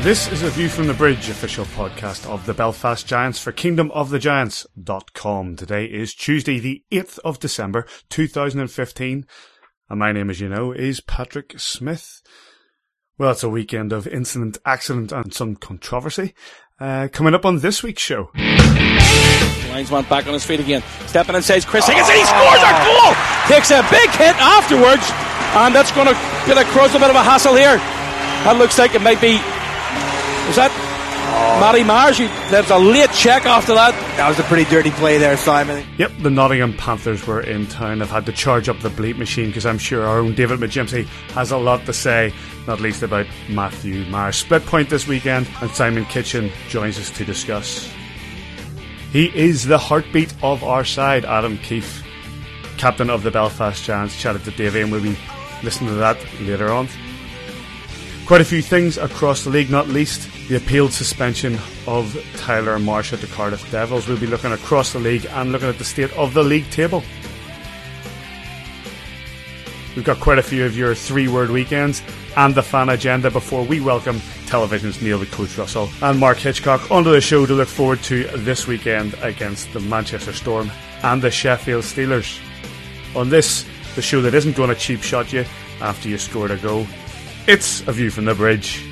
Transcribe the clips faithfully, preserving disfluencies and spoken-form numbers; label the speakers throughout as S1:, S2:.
S1: This is a View from the Bridge, official podcast of the Belfast Giants for kingdom of the giants dot com. Today is Tuesday, the eighth of December, two thousand fifteen, and my name, as you know, is Patrick Smith. Well, it's a weekend of incident, accident, and some controversy. Uh, coming up on this week's show.
S2: Linesman back on his feet again. Stepping inside Chris Higgins, and he scores a goal! Takes a big hit afterwards, and that's going to get across a bit of a hassle here. That looks like it might be... Was that oh. Matty Mars? There was a late check after that.
S3: That was a pretty dirty play there, Simon.
S1: Yep, the Nottingham Panthers were in town. I've had to charge up the bleep machine because I'm sure our own David McGimsey has a lot to say, not least about Matthew Mars. Split point this weekend, and Simon Kitchen joins us to discuss. He is the heartbeat of our side, Adam Keefe, captain of the Belfast Giants, chatted to Davey, and we'll be listening to that later on. Quite a few things across the league, not least the appealed suspension of Tyler Marsh at the Cardiff Devils. We'll be looking across the league and looking at the state of the league table. We've got quite a few of your three-word weekends and the fan agenda before we welcome television's Neil the Coach Russell and Mark Hitchcock onto the show to look forward to this weekend against the Manchester Storm and the Sheffield Steelers. On this, the show that isn't going to cheap shot you after you scored a goal, it's A View from the Bridge.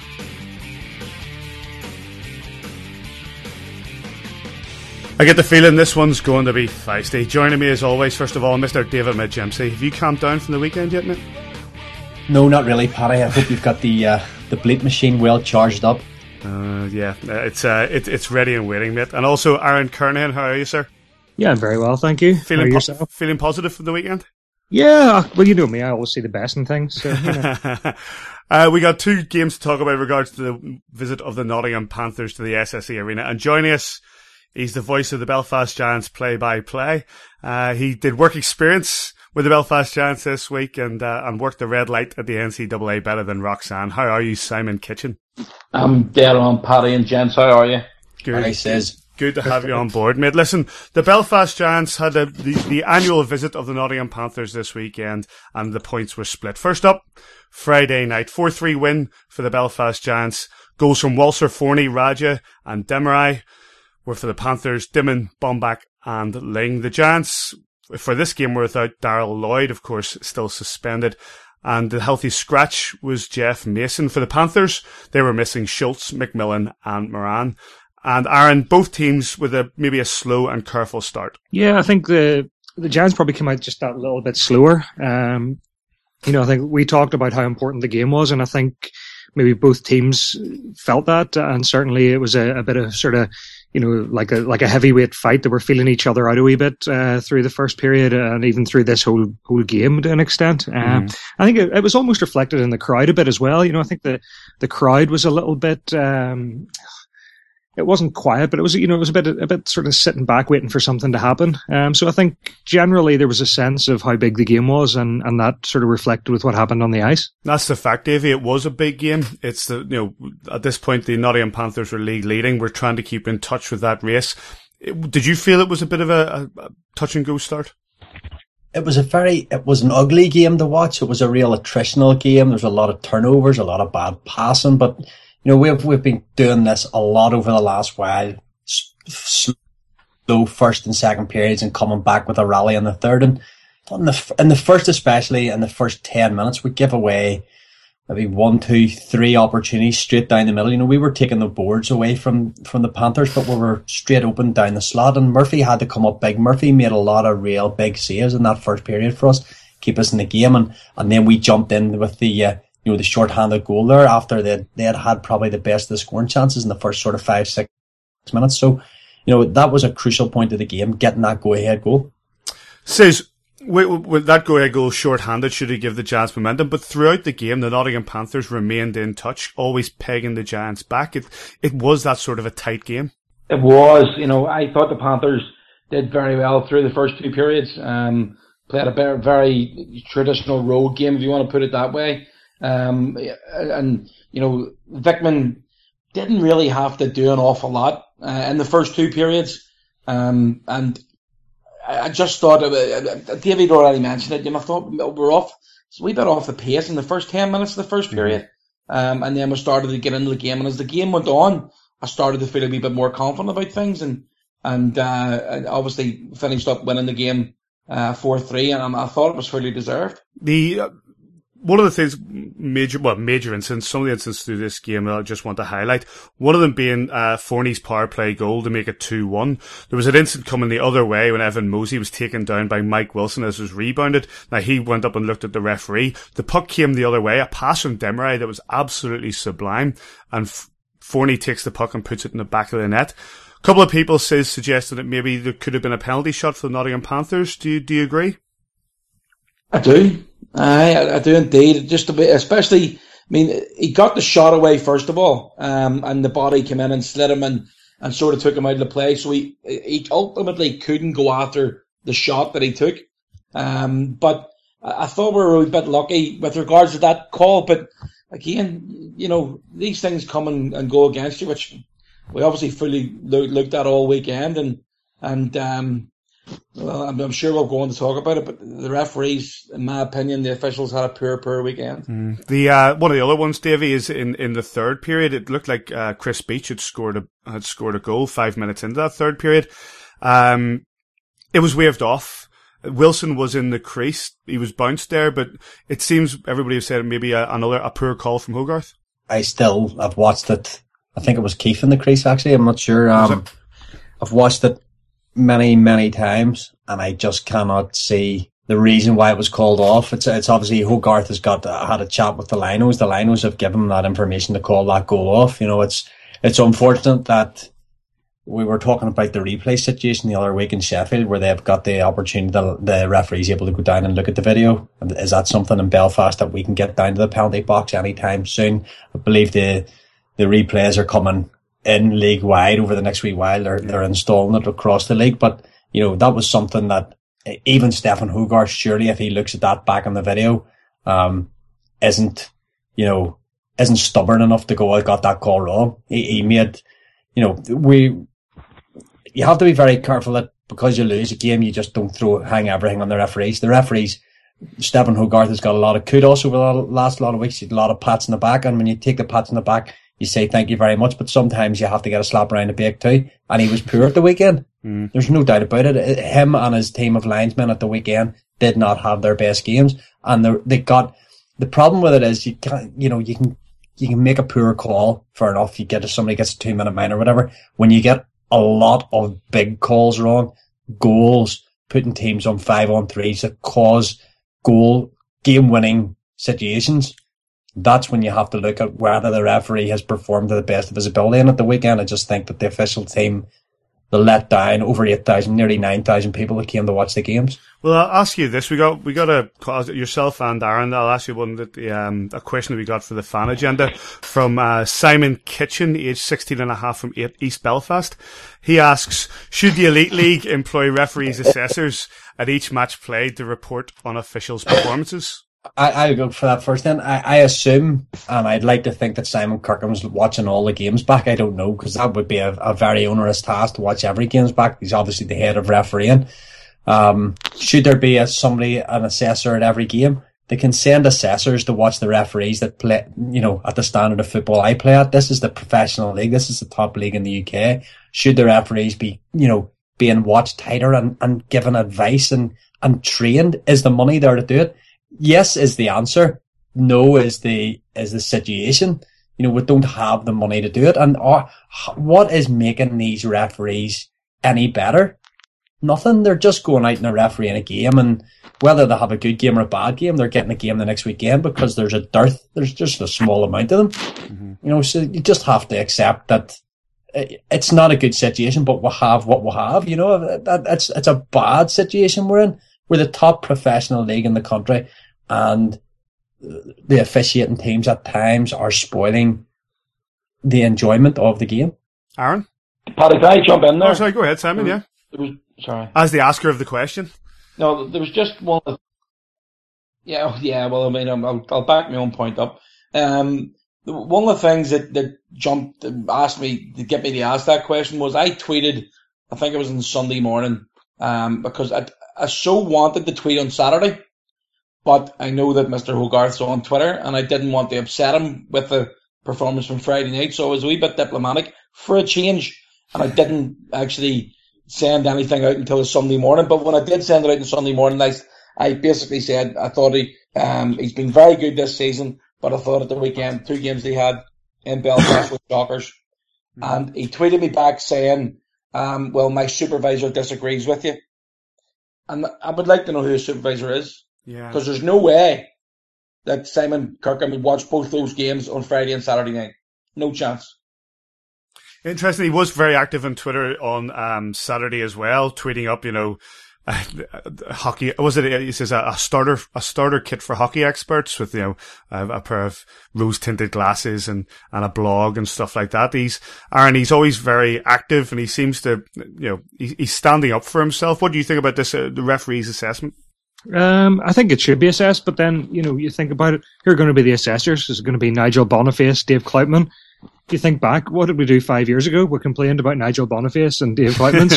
S1: I get the feeling this one's going to be feisty. Joining me as always, first of all, Mister David McGimsey. Have you calmed down from the weekend yet, mate?
S3: No, not really, Paddy. I hope you've got the uh, the bleep machine well charged up.
S1: Uh, yeah, it's uh, it, it's ready and waiting, mate. And also, Aaron Kernahan, how are you, sir?
S4: Yeah, I'm very well, thank you.
S1: Feeling, po- feeling positive for the weekend?
S4: Yeah, well, you know me, I always see the best in things. So, you know.
S1: uh, we got two games to talk about in regards to the visit of the Nottingham Panthers to the S S E Arena. And joining us, he's the voice of the Belfast Giants play-by-play. Uh, he did work experience with the Belfast Giants this week and uh, and worked the red light at the N C double A better than Roxanne. How are you, Simon Kitchen?
S5: I'm dead on, Paddy and gents. How are you?
S3: Good. He says.
S1: Good to have you on board, mate. Listen, the Belfast Giants had a, the, the annual visit of the Nottingham Panthers this weekend, and the points were split. First up, Friday night, four three win for the Belfast Giants. Goals from Walser, Forney, Raja and Demarai were for the Panthers. Dimon, Bombach and Ling. The Giants, for this game, were without Darrell Lloyd, of course, still suspended. And the healthy scratch was Jeff Mason. For the Panthers, they were missing Schultz, McMillan and Moran. And Aaron, both teams with a maybe a slow and careful start.
S4: Yeah, I think the the Giants probably came out just that little bit slower. Um, you know, I think we talked about how important the game was, and I think maybe both teams felt that, and certainly it was a, a bit of sort of, you know, like a like a heavyweight fight. They were feeling each other out a wee bit uh, through the first period, and even through this whole whole game to an extent. Mm. Um, I think it, it was almost reflected in the crowd a bit as well. You know, I think the the crowd was a little bit. Um, It wasn't quiet, but it was, you know, it was a bit, a bit sort of sitting back, waiting for something to happen. Um, so I think generally there was a sense of how big the game was, and, and that sort of reflected with what happened on the ice.
S1: That's the fact, Davey. It was a big game. It's the, you know, at this point the Nottingham Panthers were league leading. We're trying to keep in touch with that race. It, did you feel it was a bit of a, a touch and go start?
S3: It was a very, it was an ugly game to watch. It was a real attritional game. There was a lot of turnovers, a lot of bad passing, but you know, we've we've been doing this a lot over the last while, slow first and second periods, and coming back with a rally in the third. And in the in the first, especially in the first ten minutes, we give away maybe one, two, three opportunities straight down the middle. You know, we were taking the boards away from from the Panthers, but we were straight open down the slot. And Murphy had to come up big. Murphy made a lot of real big saves in that first period for us, keep us in the game, and and then we jumped in with the. Uh, You know, the short-handed goal there after they they had had probably the best of the scoring chances in the first sort of five, six minutes. So, you know, that was a crucial point of the game, getting that go-ahead goal.
S1: Says, with, with that go-ahead goal short-handed, should he give the Giants momentum? But throughout the game, the Nottingham Panthers remained in touch, always pegging the Giants back. It it was that sort of a tight game.
S5: It was. You know, I thought the Panthers did very well through the first two periods. Um, played a very, very traditional road game, if you want to put it that way. Um, and, you know, Vikman didn't really have to do an awful lot uh, in the first two periods. Um, and I just thought, uh, David already mentioned it, you know, I thought we're off, it's a wee bit off the pace in the first ten minutes of the first period. Um, and then we started to get into the game. And as the game went on, I started to feel a wee bit more confident about things. And, and, uh, and obviously finished up winning the game, uh, four three. And I thought it was fully deserved.
S1: The, uh, one of the things, major, well, major incidents, some of the incidents through this game that I just want to highlight, one of them being, uh, Forney's power play goal to make it two one. There was an incident coming the other way when Evan Mosey was taken down by Mike Wilson as it was rebounded. Now he went up and looked at the referee. The puck came the other way, a pass from Demarai that was absolutely sublime, and F- Forney takes the puck and puts it in the back of the net. A couple of people says, suggested that maybe there could have been a penalty shot for the Nottingham Panthers. Do you, do you agree?
S5: I do. I, I do indeed. Just a bit, especially, I mean, he got the shot away first of all, um, and the body came in and slid him and, and sort of took him out of the play. So he, he ultimately couldn't go after the shot that he took. Um, but I thought we were a bit lucky with regards to that call. But again, you know, these things come and, and go against you, which we obviously fully lo- looked at all weekend. And, and, um, well, I'm, I'm sure we'll go on to talk about it, but the referees, in my opinion, the officials had a poor, poor weekend.
S1: Mm. The uh, one of the other ones, Davey, is in, in the third period. It looked like uh, Chris Beach had scored a had scored a goal five minutes into that third period. Um, it was waved off. Wilson was in the crease. He was bounced there, but it seems everybody has said maybe a, another a poor call from Hogarth.
S3: I still I've watched it. I think it was Keith in the crease. Actually, I'm not sure. Um, I've watched it many, many times, and I just cannot see the reason why it was called off. It's it's obviously Hogarth has got uh, had a chat with the Linos. The Linos have given him that information to call that goal off. You know, it's it's unfortunate that we were talking about the replay situation the other week in Sheffield, where they've got the opportunity, the, the referee's able to go down and look at the video. And is that something in Belfast that we can get down to the penalty box anytime soon? I believe the the replays are coming in league wide over the next wee while. They're, they're installing it across the league. But, you know, that was something that even Stephen Hogarth, surely if he looks at that back on the video, um, isn't, you know, isn't stubborn enough to go, I got that call wrong. He, he made, you know, we, you have to be very careful that because you lose a game, you just don't throw, hang everything on the referees. The referees, Stephen Hogarth has got a lot of kudos over the last lot of weeks. He's a lot of pats in the back. And when you take the pats in the back, you say thank you very much, but sometimes you have to get a slap around the back too. And he was poor at the weekend. Mm. There's no doubt about it. Him and his team of linesmen at the weekend did not have their best games. And they got, the problem with it is you can't, you know, you can, you can make a poor call, fair enough. You get, if somebody gets a two minute mine or whatever. When you get a lot of big calls wrong, goals, putting teams on five on threes that cause goal, game winning situations, that's when you have to look at whether the referee has performed to the best of his ability. And at the weekend, I just think that the official team, they let down over eight thousand, nearly nine thousand people that came to watch the games.
S1: Well, I'll ask you this. We got, we got a, yourself and Aaron, I'll ask you one that the, um, a question that we got for the fan agenda from, uh, Simon Kitchen, age sixteen and a half from East Belfast. He asks, should the Elite League employ referees assessors at each match played to report on officials' performances?
S3: I, I'll go for that first then. I, I assume, and I'd like to think that Simon Kirkham's watching all the games back. I don't know, because that would be a, a very onerous task to watch every games back. He's obviously the head of refereeing. Um, should there be a, somebody, an assessor at every game? They can send assessors to watch the referees that play, you know, at the standard of football I play at. This is the professional league. This is the top league in the U K. Should the referees be, you know, being watched tighter and, and given advice and, and trained? Is the money there to do it? Yes is the answer. No is the is the situation. You know, we don't have the money to do it. And uh, what is making these referees any better? Nothing. They're just going out and a referee in a game, and whether they have a good game or a bad game, they're getting a game the next weekend because there's a dearth. There's just a small amount of them. Mm-hmm. You know, so you just have to accept that it's not a good situation, but we have what we have. You know, that it's it's a bad situation we're in. We're the top professional league in the country, and the officiating teams at times are spoiling the enjoyment of the game.
S1: Aaron?
S5: Paddy, can I jump in there?
S1: Oh, sorry, go ahead, Simon, yeah.
S5: There was, sorry.
S1: As the asker of the question.
S5: No, there was just one of, yeah, yeah, well, I mean, I'll, I'll back my own point up. Um, one of the things that, that jumped, asked me, to get me to ask that question was I tweeted, I think it was on Sunday morning, um, because I, I so wanted to tweet on Saturday, but I know that Mister Hogarth's on Twitter, and I didn't want to upset him with the performance from Friday night, so I was a wee bit diplomatic for a change, and I didn't actually send anything out until Sunday morning. But when I did send it out on Sunday morning, I, I basically said I thought he um, he's been very good this season, but I thought at the weekend, two games he had in Belfast with shockers. And he tweeted me back saying, um, well, my supervisor disagrees with you. And I would like to know who his supervisor is.
S1: Yeah.
S5: Because there's no way that Simon Kirkham would watch both those games on Friday and Saturday night. No chance.
S1: Interesting. He was very active on Twitter on um, Saturday as well, tweeting up, you know, uh, hockey. Was it? He says a, a starter, a starter kit for hockey experts with, you know, a, a pair of rose tinted glasses and, and a blog and stuff like that. He's Aaron. He's always very active, and he seems to, you know, he, he's standing up for himself. What do you think about this? Uh, the referee's assessment?
S4: Um, I think it should be assessed, but then, you know, you think about it, who are going to be the assessors? Is it going to be Nigel Boniface, Dave Kloutman? If you think back, what did we do five years ago? We complained about Nigel Boniface and Dave Kloutman.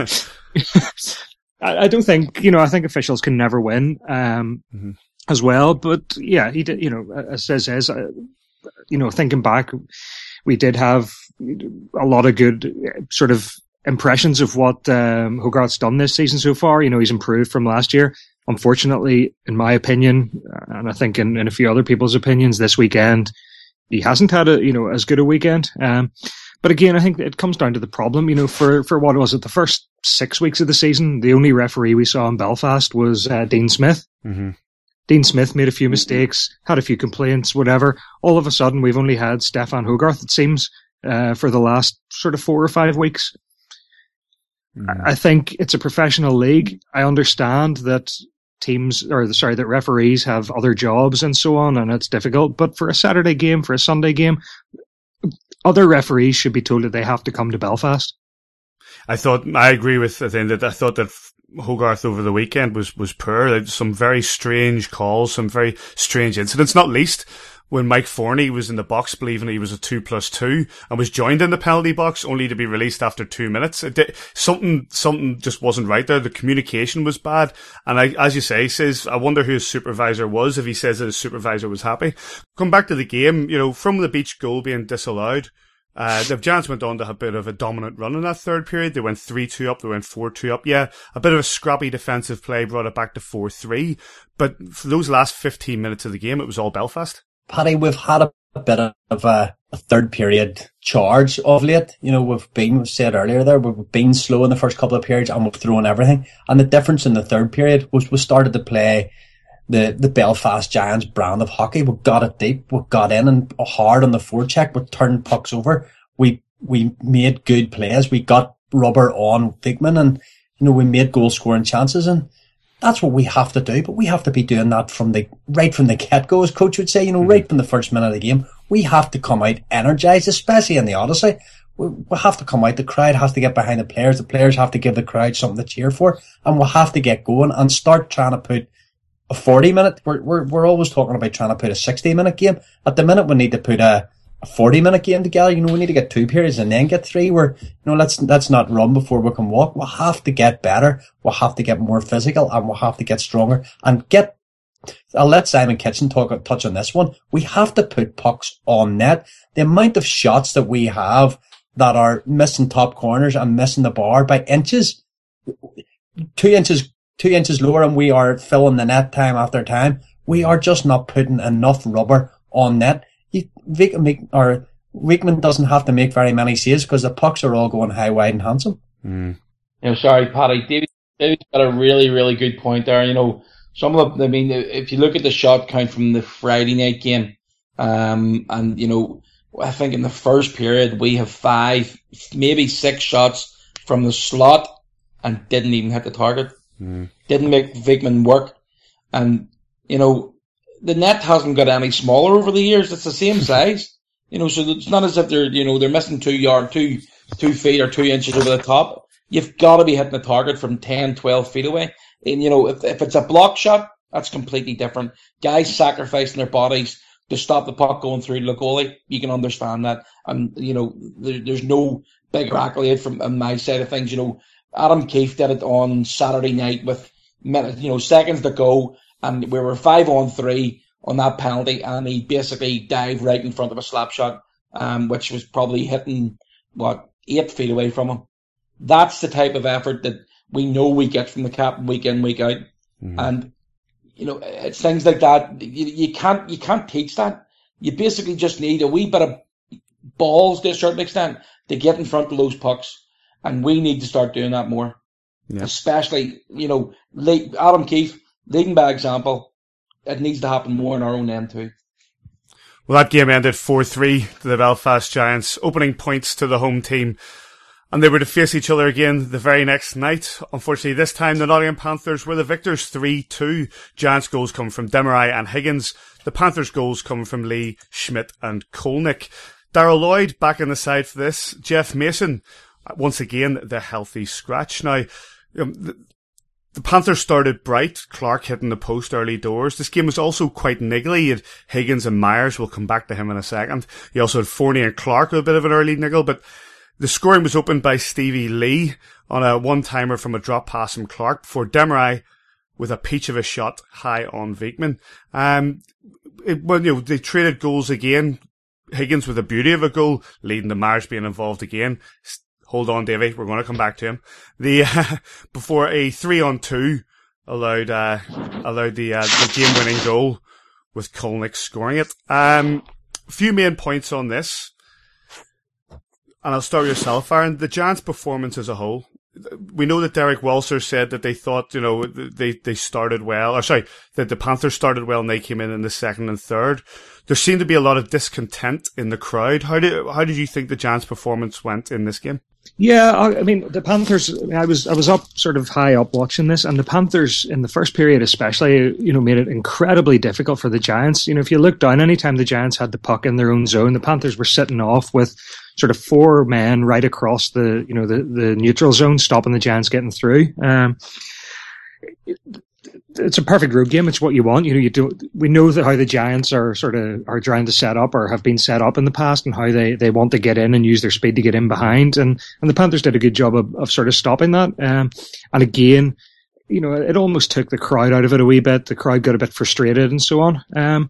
S4: So I, I don't think, you know, I think officials can never win, um, mm-hmm. as well. But yeah, he did, you know, as says, says, uh, you know, thinking back, we did have a lot of good uh, sort of impressions of what um, Hogarth's done this season so far. You know, he's improved from last year. Unfortunately, in my opinion, and I think in, in a few other people's opinions, this weekend, he hasn't had a, you know, as good a weekend. Um, but again, I think it comes down to the problem, you know, for, for what was it, the first six weeks of the season, the only referee we saw in Belfast was uh, Dean Smith.
S1: Mm-hmm.
S4: Dean Smith made a few mistakes, had a few complaints, whatever. All of a sudden, we've only had Stefan Hogarth, it seems, uh, for the last sort of four or five weeks. Mm-hmm. I think it's a professional league. I understand that teams, or sorry, that referees have other jobs and so on, and it's difficult. But for a Saturday game, for a Sunday game, other referees should be told that they have to come to Belfast.
S1: I thought, I agree with the thing that I thought that Hogarth over the weekend was, was poor. Like, some very strange calls, some very strange incidents, not least when Mike Forney was in the box believing he was a two plus two and was joined in the penalty box only to be released after two minutes. It did, something, something just wasn't right there. The communication was bad. And I, as you say, he says, I wonder who his supervisor was if he says that his supervisor was happy. Come back to the game, you know, from the Beach goal being disallowed, Uh, the Giants went on to have a bit of a dominant run in that third period. They went three two up, they went four two up. Yeah, a bit of a scrappy defensive play brought it back to four three. But for those last fifteen minutes of the game, it was all Belfast.
S3: Paddy, we've had a, a bit of a, a third period charge of late. You know, we've been, we said earlier there, we've been slow in the first couple of periods and we've thrown everything. And the difference in the third period was we started to play the, the Belfast Giants brand of hockey. We got it deep, we got in and hard on the forecheck, we turned pucks over. We, we made good plays. We got rubber on Vickman and, you know, we made goal scoring chances, and that's what we have to do. But we have to be doing that from the, right from the get-go, as coach would say, you know, mm-hmm. right from the first minute of the game. We have to come out energized, especially in the Odyssey. We, we have to come out. The crowd has to get behind the players. The players have to give the crowd something to cheer for, and we'll have to get going and start trying to put a forty minute, we're, we're, we're always talking about trying to put a sixty minute game. At the minute, we need to put a, a forty minute game together. You know, we need to get two periods and then get three. Where, you know, let's, let's not run before we can walk. We'll have to get better. We'll have to get more physical, and we'll have to get stronger and get, I'll let Simon Kitchen talk, touch on this one. We have to put pucks on net. The amount of shots that we have that are missing top corners and missing the bar by inches, two inches, two inches lower, and we are filling the net time after time. We are just not putting enough rubber on net. You, Vic, or Wickman doesn't have to make very many saves because the pucks are all going high, wide and handsome.
S1: Mm.
S5: You know, sorry, Paddy. David, David's got a really, really good point there. You know, some of the, I mean, if you look at the shot count from the Friday night game, um, and, you know, I think in the first period we have five, maybe six shots from the slot and didn't even hit the target.
S1: Mm.
S5: Didn't make Vickman work. And, you know, the net hasn't got any smaller over the years. It's the same size. You know, so it's not as if they're, you know, they're missing two yard, two, two feet or two inches over the top. You've got to be hitting the target from ten, twelve feet away. And, you know, if, if it's a block shot, that's completely different. Guys sacrificing their bodies to stop the puck going through the goalie. You can understand that. And, you know, there, there's no bigger accolade from on my side of things. You know, Adam Keefe did it on Saturday night with minutes, you know, seconds to go, and we were five on three on that penalty, and he basically dived right in front of a slap shot, um, which was probably hitting, what, eight feet away from him. That's the type of effort that we know we get from the captain week in, week out. Mm-hmm. And, you know, it's things like that. You, you can't, you can't teach that. You basically just need a wee bit of balls to a certain extent to get in front of those pucks. And we need to start doing that more. Yeah. Especially, you know, lead, Adam Keefe, leading by example. It needs to happen more on our own end too.
S1: Well, that game ended four three to the Belfast Giants, opening points to the home team. And they were to face each other again the very next night. Unfortunately, this time the Nottingham Panthers were the victors three two. Giants goals come from Demarai and Higgins. The Panthers goals come from Lee, Schmidt and Kolnick. Darrell Lloyd back in the side for this. Jeff Mason, once again, the healthy scratch. Now, you know, the, the Panthers started bright. Clark hitting the post early doors. This game was also quite niggly. You had Higgins and Myers. We'll come back to him in a second. You also had Forney and Clark with a bit of an early niggle, but the scoring was opened by Stevie Lee on a one-timer from a drop pass from Clark before Demarai with a peach of a shot high on Veekman. Um, it, well, you know, they traded goals again. Higgins with a beauty of a goal, leading to Myers being involved again. Hold on, Davey. We're going to come back to him. The, uh, before a three on two allowed, uh, allowed the, uh, the game-winning goal with Kolnick scoring it. Um, a few main points on this. And I'll start with yourself, Aaron. The Giants' performance as a whole. We know that Derek Walser said that they thought, you know, they, they started well, or sorry, that the Panthers started well and they came in in the second and third. There seemed to be a lot of discontent in the crowd. How did, how did you think the Giants' performance went in this game?
S4: Yeah, I mean, the Panthers, I was, I was up sort of high up watching this, and the Panthers in the first period especially, you know, made it incredibly difficult for the Giants. You know, if you look down, anytime the Giants had the puck in their own zone, the Panthers were sitting off with sort of four men right across the, you know, the, the neutral zone, stopping the Giants getting through. Um, it, it's a perfect road game. It's what you want. You know, you do. We know that how the Giants are sort of are trying to set up or have been set up in the past, and how they, they want to get in and use their speed to get in behind. And, and the Panthers did a good job of, of sort of stopping that. Um, and again, you know, it almost took the crowd out of it a wee bit. The crowd got a bit frustrated and so on. Um,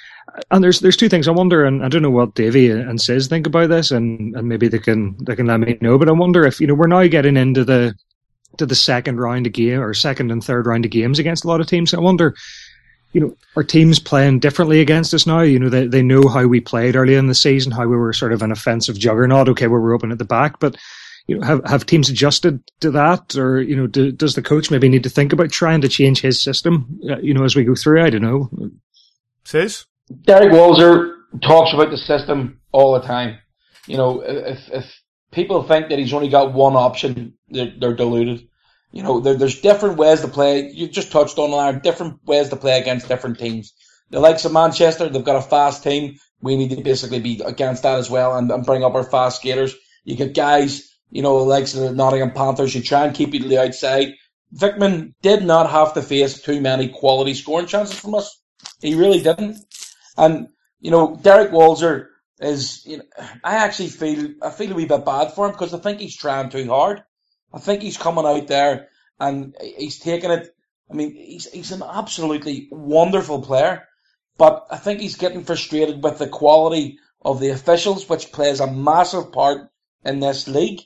S4: and there's there's two things I wonder, and I don't know what Davey and Sis think about this, and, and maybe they can they can let me know. But I wonder if, you know, we're now getting into the to the second round of game or second and third round of games against a lot of teams. I wonder, you know, are teams playing differently against us now? You know, they they know how we played early in the season, how we were sort of an offensive juggernaut. Okay, where we're open at the back, but you know, have have teams adjusted to that, or you know, do, does the coach maybe need to think about trying to change his system? Uh, you know, as we go through, I don't know.
S1: Says
S5: Derek Walser talks about the system all the time. You know, if if people think that he's only got one option, they're, they're deluded. You know, there, there's different ways to play. You just touched on there, different ways to play against different teams. The likes of Manchester, they've got a fast team. We need to basically be against that as well and, and bring up our fast skaters. You get guys, you know, the likes of the Nottingham Panthers, you try and keep you to the outside. Veekman did not have to face too many quality scoring chances from us. He really didn't. And, you know, Derek Walser is, you know, I actually feel, I feel a wee bit bad for him because I think he's trying too hard. I think he's coming out there and he's taking it. I mean, he's, he's an absolutely wonderful player, but I think he's getting frustrated with the quality of the officials, which plays a massive part in this league.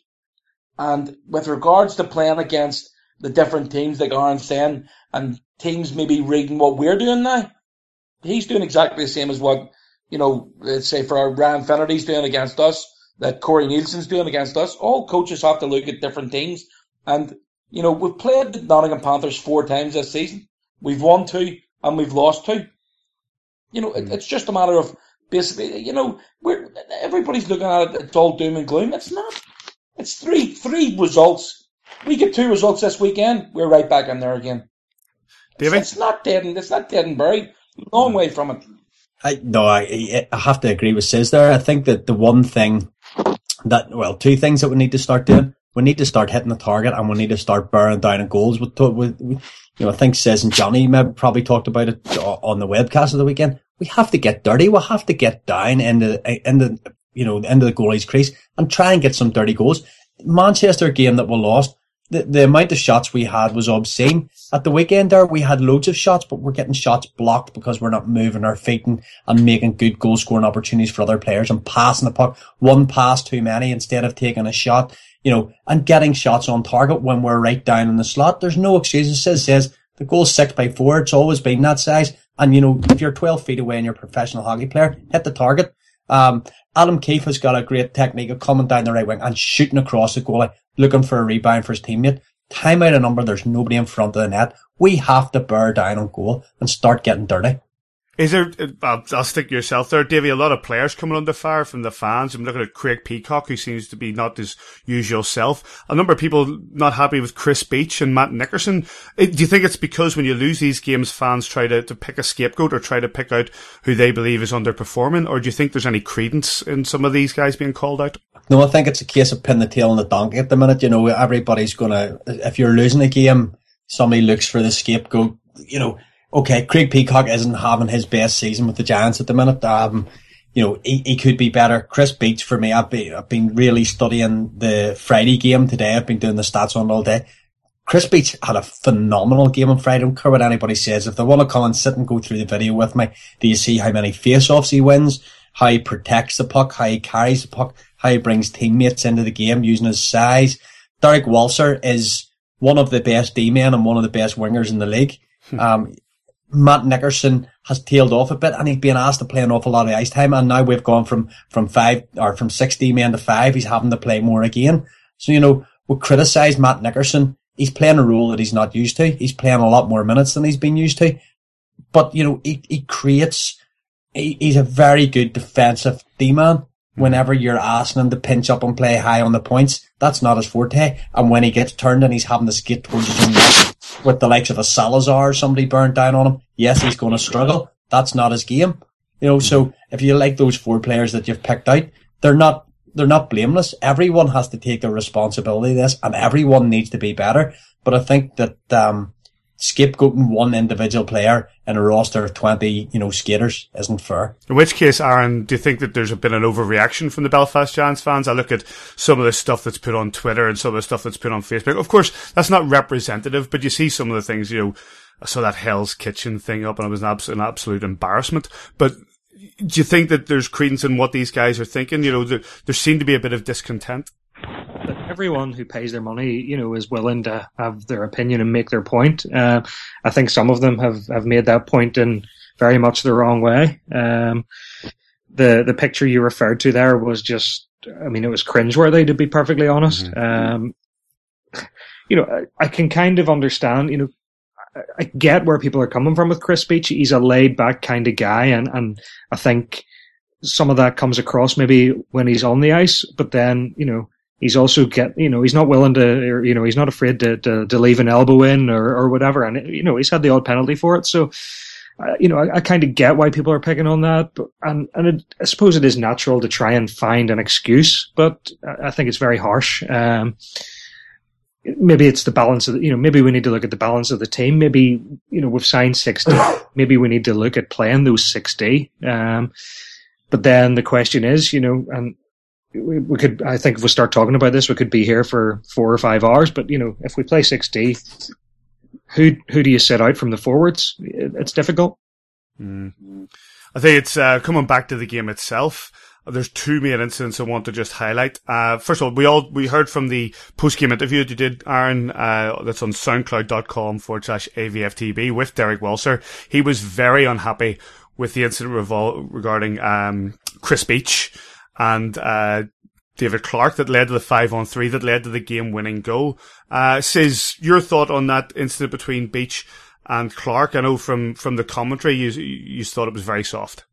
S5: And with regards to playing against the different teams, like Aaron's saying, and teams maybe reading what we're doing now, he's doing exactly the same as what, you know, let's say for our Ryan Finnerty's doing against us, that Corey Nielsen's doing against us. All coaches have to look at different teams. And, you know, we've played the Nottingham Panthers four times this season. We've won two and we've lost two. You know, it, it's just a matter of basically, you know, we're, everybody's looking at it, it's all doom and gloom. It's not. It's three, three results. We get two results this weekend, we're right back in there again. David? It's, it's not dead and, it's not dead and buried. Long way from it.
S3: I, no, I, I have to agree with Sis there. I think that the one thing that, well, two things that we need to start doing. We need to start hitting the target and we need to start bearing down on goals. With, with, you know, I think Sis and Johnny maybe probably talked about it on the webcast of the weekend. We have to get dirty. We have to get down into, into, you know, into the goalie's crease and try and get some dirty goals. Manchester game that we lost, the, the amount of shots we had was obscene. At the weekend there, we had loads of shots, but we're getting shots blocked because we're not moving our feet and, and making good goal scoring opportunities for other players and passing the puck. One pass too many instead of taking a shot, you know, and getting shots on target when we're right down in the slot. There's no excuses. It says, says the goal's six by four. It's always been that size. And, you know, if you're twelve feet away and you're a professional hockey player, hit the target. Um, Adam Keefe has got a great technique of coming down the right wing and shooting across the goalie, looking for a rebound for his teammate. Time out of number, there's nobody in front of the net. We have to bear down on goal and start getting dirty.
S1: Is there, I'll, I'll stick to yourself there, Davey, a lot of players coming under fire from the fans. I'm looking at Craig Peacock, who seems to be not his usual self. A number of people not happy with Chris Beach and Matt Nickerson. Do you think it's because when you lose these games, fans try to, to pick a scapegoat or try to pick out who they believe is underperforming? Or do you think there's any credence in some of these guys being called out?
S3: No, I think it's a case of pin the tail on the donkey at the minute. You know, everybody's gonna, if you're losing a game, somebody looks for the scapegoat, you know. Okay, Craig Peacock isn't having his best season with the Giants at the minute. Um, you know, he, he could be better. Chris Beach, for me, I've been, I've been really studying the Friday game today. I've been doing the stats on it all day. Chris Beach had a phenomenal game on Friday. I don't care what anybody says. If they want to come and sit and go through the video with me, do you see how many face-offs he wins, how he protects the puck, how he carries the puck, how he brings teammates into the game using his size? Derek Walser is one of the best D-men and one of the best wingers in the league. Um, Matt Nickerson has tailed off a bit and he's being asked to play an awful lot of ice time, and now we've gone from, from five or from sixty men to five. He's having to play more again. So, you know, we criticise Matt Nickerson. He's playing a role that he's not used to. He's playing a lot more minutes than he's been used to. But, you know, he, he creates, he, he's a very good defensive D-man. Whenever you're asking him to pinch up and play high on the points, that's not his forte. And when he gets turned and he's having to skate towards his own net with the likes of a Salazar or somebody burned down on him, yes, he's going to struggle. That's not his game. You know, so if you like those four players that you've picked out, they're not, they're not blameless. Everyone has to take their responsibility of this and everyone needs to be better. But I think that, um, scapegoating one individual player in a roster of twenty, you know, skaters isn't fair.
S1: In which case, Aaron, do you think that there's been an overreaction from the Belfast Giants fans? I look at some of the stuff that's put on Twitter and some of the stuff that's put on Facebook. Of course, that's not representative, but you see some of the things, you know, I saw that Hell's Kitchen thing up and it was an absolute, an absolute embarrassment. But do you think that there's credence in what these guys are thinking? You know, there, there seemed to be a bit of discontent.
S4: But everyone who pays their money, you know, is willing to have their opinion and make their point. Uh, I think some of them have, have made that point in very much the wrong way. Um, the the picture you referred to there was just, I mean, it was cringeworthy, to be perfectly honest. Mm-hmm. Um, you know, I, I can kind of understand, you know, I, I get where people are coming from with Chris Beach. He's a laid back kind of guy, and, and I think some of that comes across maybe when he's on the ice, but then, you know, he's also get, you know, he's not willing to, or, you know, he's not afraid to, to, to leave an elbow in or, or whatever. And, you know, he's had the odd penalty for it. So, uh, you know, I, I kind of get why people are picking on that. But, and, and it, I suppose it is natural to try and find an excuse, but I think it's very harsh. Um, maybe it's the balance of, the, you know, maybe we need to look at the balance of the team. Maybe, you know, we've signed sixty. Maybe we need to look at playing those sixty. Um, but then the question is, you know, and, We, we could, I think if we start talking about this, we could be here for four or five hours. But, you know, if we play sixty, who who do you set out from the forwards? It's difficult.
S1: Mm. I think it's uh, coming back to the game itself. There's two main incidents I want to just highlight. Uh, first of all, we all we heard from the post-game interview that you did, Aaron, uh, that's on soundcloud.com forward slash AVFTB with Derek Walser. He was very unhappy with the incident revol- regarding um, Chris Beach and uh David Clark that led to the five on three that led to the game-winning goal. Uh, says your thought on that incident between Beach and Clark. I know from, from the commentary you you thought it was very soft.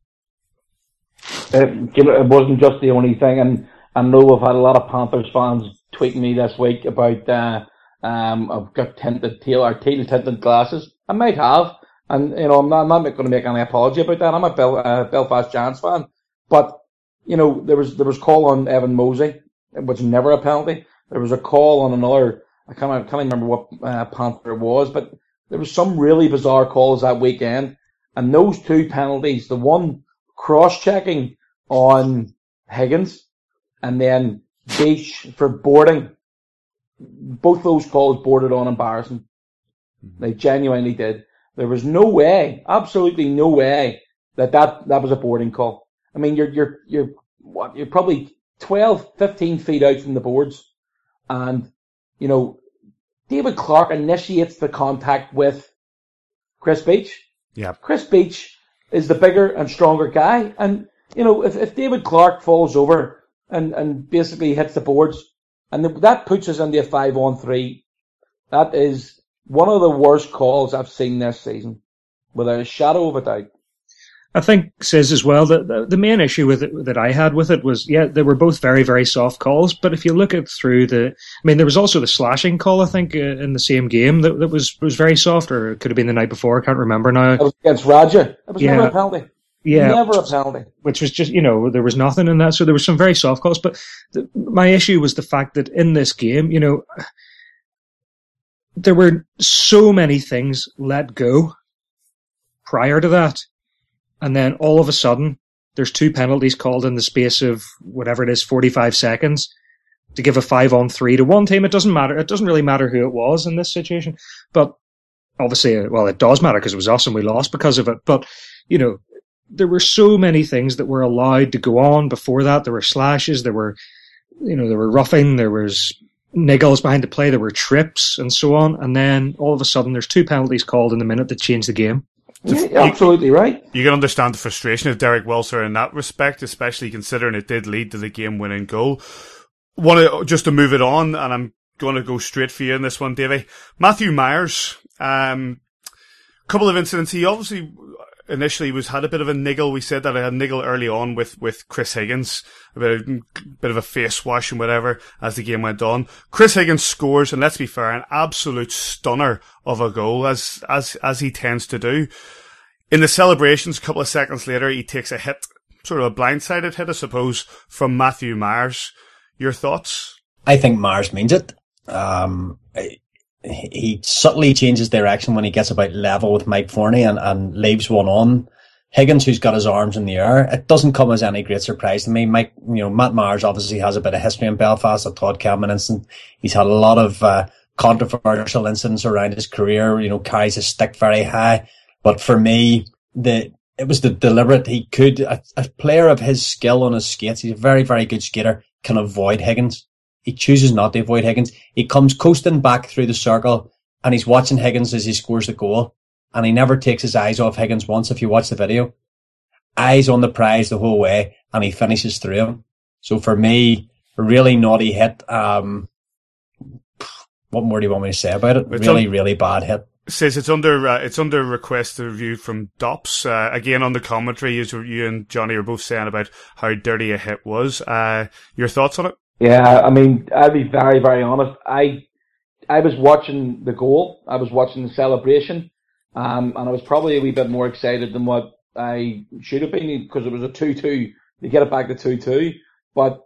S5: It, it wasn't just the only thing, and I know I've had a lot of Panthers fans tweeting me this week about uh, um I've got tinted tail or tail tinted glasses. I might have, and you know I'm not, I'm not going to make any apology about that. I'm a Bel, uh, Belfast Giants fan, but. You know, there was there was call on Evan Mosey, which was never a penalty. There was a call on another, I can't, I can't remember what uh, Panther it was, but there was some really bizarre calls that weekend. And those two penalties, the one cross-checking on Higgins, and then Beach for boarding both those calls bordered on embarrassing. They genuinely did. There was no way, absolutely no way, that that, that was a boarding call. I mean, you're, you're, you're, what, you're probably twelve, fifteen feet out from the boards. And, you know, David Clarke initiates the contact with Chris Beech.
S1: Yeah.
S5: Chris Beech is the bigger and stronger guy. And, you know, if, if David Clarke falls over and, and basically hits the boards, and that puts us into a five on three, that is one of the worst calls I've seen this season, without a shadow of a doubt.
S4: I think, says as well, that the, the main issue with it, that I had with it was, yeah, they were both very, very soft calls, but if you look at through the, I mean, there was also the slashing call, I think, uh, in the same game that, that was, was very soft, or it could have been the night before, I can't remember now.
S5: It was against Raja. It was
S4: yeah.
S5: never a penalty.
S4: Yeah.
S5: Never a penalty.
S4: Which was just, you know, there was nothing in that, so there was some very soft calls, but the, my issue was the fact that in this game, you know, there were so many things let go prior to that. And then all of a sudden, there's two penalties called in the space of whatever it is, forty-five seconds, to give a five on three to one team. It doesn't matter. It doesn't really matter who it was in this situation. But obviously, well, it does matter because it was us and we lost because of it. But, you know, there were so many things that were allowed to go on before that. There were slashes, there were, you know, there were roughing, there was niggles behind the play, there were trips and so on. And then all of a sudden, there's two penalties called in the minute that changed the game.
S5: Yeah, absolutely right.
S1: You can understand the frustration of Derek Walser in that respect, especially considering it did lead to the game-winning goal. Want to just to move it on, and I'm going to go straight for you in this one, Davey. Matthew Myers, um, couple of incidents. He obviously initially was had a bit of a niggle. We said that I had a niggle early on with with Chris Higgins, a bit of, bit of a face wash and whatever as the game went on. Chris Higgins scores, and let's be fair, an absolute stunner of a goal, as as as he tends to do. In the celebrations, a couple of seconds later, he takes a hit, sort of a blindsided hit, I suppose, from Matthew Myers. Your thoughts?
S3: I think Myers means it. Um, he subtly changes direction when he gets about level with Mike Forney and, and leaves one on. Higgins, who's got his arms in the air, it doesn't come as any great surprise to me. Mike, you know, Matt Myers obviously has a bit of history in Belfast, a Todd Kelman incident. He's had a lot of uh, controversial incidents around his career, you know, carries his stick very high. But for me, the it was the deliberate. He could, a, a player of his skill on his skates, he's a very, very good skater, can avoid Higgins. He chooses not to avoid Higgins. He comes coasting back through the circle and he's watching Higgins as he scores the goal. And he never takes his eyes off Higgins once if you watch the video. Eyes on the prize the whole way, and he finishes through him. So for me, a really naughty hit. Um, what more do you want me to say about it?
S1: It's
S3: really,
S1: un-
S3: really bad hit.
S1: Says it's under uh, it's under request to review from Dops. Uh, again on the commentary, you, you and Johnny are both saying about how dirty a hit was. Uh, your thoughts on it?
S5: Yeah, I mean, I'll be very, very honest. I I was watching the goal. I was watching the celebration. Um, and I was probably a wee bit more excited than what I should have been because it was a two two. They get it back to two two. But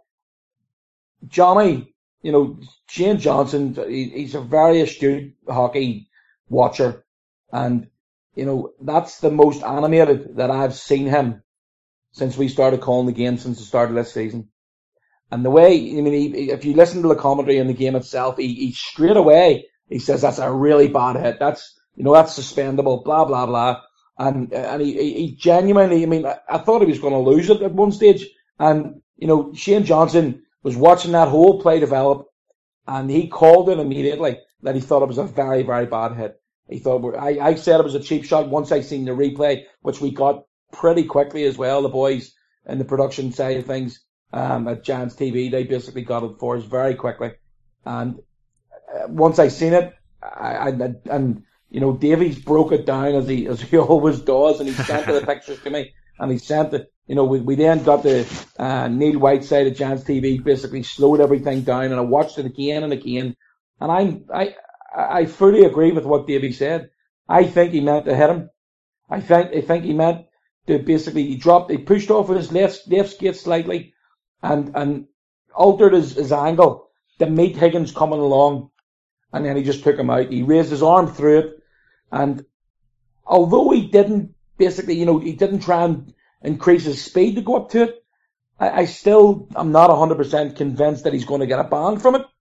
S5: Johnny, you know, Shane Johnson, he, he's a very astute hockey watcher. And, you know, that's the most animated that I've seen him since we started calling the game, since the start of this season. And the way, I mean, he, if you listen to the commentary in the game itself, he, he straight away, he says that's a really bad hit. That's, you know, that's suspendable, blah, blah, blah. And, and he, he genuinely, I mean, I, I thought he was going to lose it at one stage. And, you know, Shane Johnson was watching that whole play develop and he called it immediately that he thought it was a very, very bad hit. He thought, I, I said it was a cheap shot once I seen the replay, which we got pretty quickly as well. The boys in the production side of things, um, at Giants T V, they basically got it for us very quickly. And uh, once I seen it, I, I, and, you know, Davies broke it down as he, as he always does, and he sent the pictures to me, and he sent it, you know, we, we then got the, uh, Neil Whiteside at Giants T V basically slowed everything down, and I watched it again and again, and I'm, I, I fully agree with what Davies said. I think he meant to hit him. I think, I think he meant to basically, he dropped, he pushed off with his left, left skate slightly, and, and altered his, his angle to meet Higgins coming along, and then he just took him out. He raised his arm through it, and although he didn't basically, you know, he didn't try and increase his speed to go up to it, I, I still am not one hundred percent convinced that he's going to get a ban from it.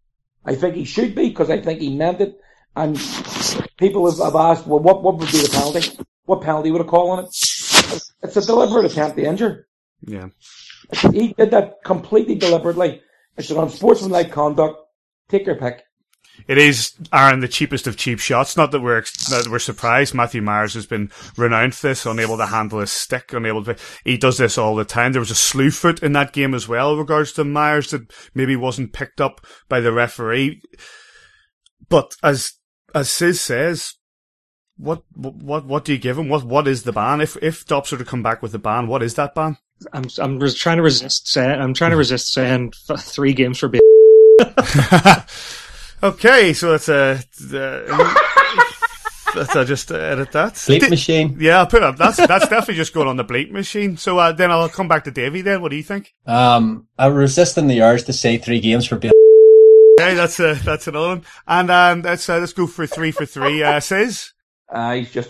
S5: I think he should be, because I think he meant it. And people have, have asked, well, what, what would be the penalty? What penalty would it call on it? It's a deliberate attempt to injure.
S1: Yeah.
S5: He did that completely deliberately. It's an unsportsmanlike conduct. Take your pick.
S1: It is, Aaron, the cheapest of cheap shots. Not that we're not that we're surprised. Matthew Myers has been renowned for this, unable to handle his stick, unable to. He does this all the time. There was a slew foot in that game as well, in regards to Myers, that maybe wasn't picked up by the referee. But as as Sis says, what what what do you give him? What what is the ban? If if Dops were to come back with the ban, what is that ban?
S4: I'm I'm res- trying to resist saying I'm trying to resist saying f- three games for. B-
S1: Okay, so that's a. Uh, that's, I'll just edit that.
S3: Bleep
S1: Di-
S3: machine.
S1: Yeah, I'll put it up. That's that's definitely just going on the bleep machine. So uh, then I'll come back to Davey. Then, what do you think?
S3: Um, I'm resisting the urge to say three games for. B-
S1: Okay, that's a that's another one. And um, let's uh, let's go for three for three. Uh, says.
S5: Uh, he's just.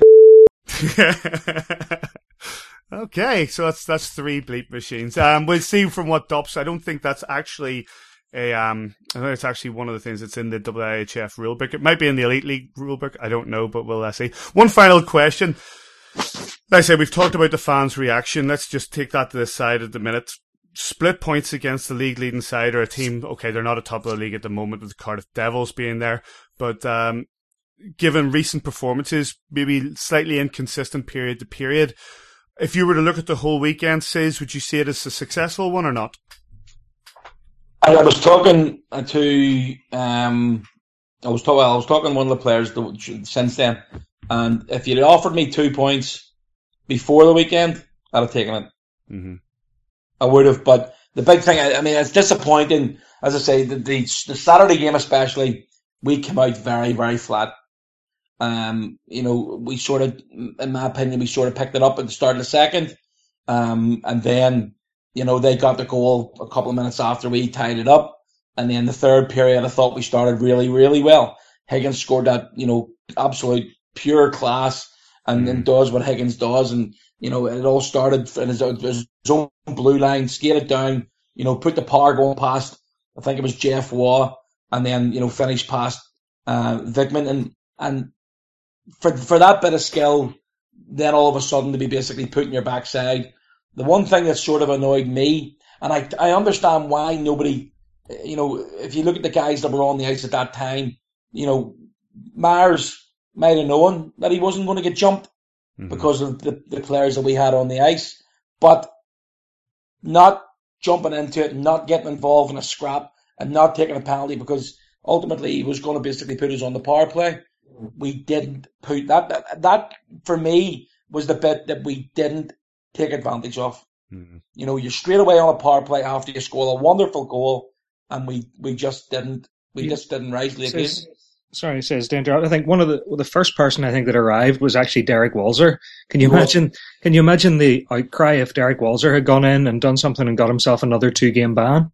S1: Okay, so that's that's three bleep machines. Um, we'll see from what Dops. I don't think that's actually. A, um, I think it's actually one of the things that's in the W I H F rulebook. It might be in the Elite League rulebook. I don't know, but we'll uh, see. One final question. Like I said, we've talked about the fans' reaction. Let's just take that to the side at the minute. Split points against the league leading side, or a team. Okay, they're not at top of the league at the moment with the Cardiff Devils being there, but um, given recent performances, maybe slightly inconsistent period to period. If you were to look at the whole weekend, Sis, would you see it as a successful one or not?
S5: I was talking to um, I was talking. I was talking to one of the players since then, and if you'd offered me two points before the weekend, I'd have taken it.
S1: Mm-hmm.
S5: I would have, but the big thing, I, I mean, it's disappointing. As I say, the, the the Saturday game especially, we came out very, very flat. Um, you know, we sort of, in my opinion, we sort of picked it up at the start of the second, um, and then. You know, they got the goal a couple of minutes after we tied it up. And then the third period, I thought we started really, really well. Higgins scored that, you know, absolute pure class and then does what Higgins does. And, you know, it all started in his, his own blue line, skated down, you know, put the power going past, I think it was Jeff Waugh, and then, you know, finished past uh, Vikman. And, and for, for that bit of skill, then all of a sudden to be basically put in your backside. The one thing that sort of annoyed me, and I I understand why nobody, you know, if you look at the guys that were on the ice at that time, you know, Myers might have known that he wasn't going to get jumped mm-hmm. because of the, the players that we had on the ice, but not jumping into it, not getting involved in a scrap, and not taking a penalty because ultimately he was going to basically put us on the power play. We didn't put that, that, that for me was the bit that we didn't take advantage of. Mm-hmm. You know, you're straight away on a power play after you score a wonderful goal, and we, we just didn't we yeah. just didn't rise to the occasion.
S4: Sorry, says Danger. I think one of the the first person I think that arrived was actually Derek Walser. Can you imagine? Can you imagine the outcry if Derek Walser had gone in and done something and got himself another two game ban?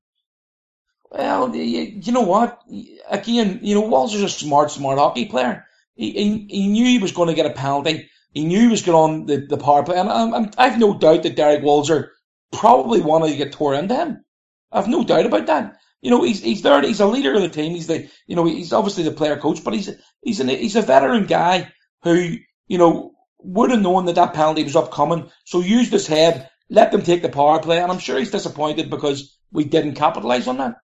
S5: Well, you, you know what? Again, you know, Walser's a smart, smart hockey player. He he, he knew he was going to get a penalty. He knew he was going on the, the power play, and I'm, I've no doubt that Derek Walser probably wanted to get tore into him. I've no doubt about that. You know, he's he's there. He's a leader of the team. He's the, you know, he's obviously the player coach, but he's he's an, he's a veteran guy who, you know, would have known that that penalty was upcoming. So used his head, let them take the power play, and I'm sure he's disappointed because we didn't capitalise on that.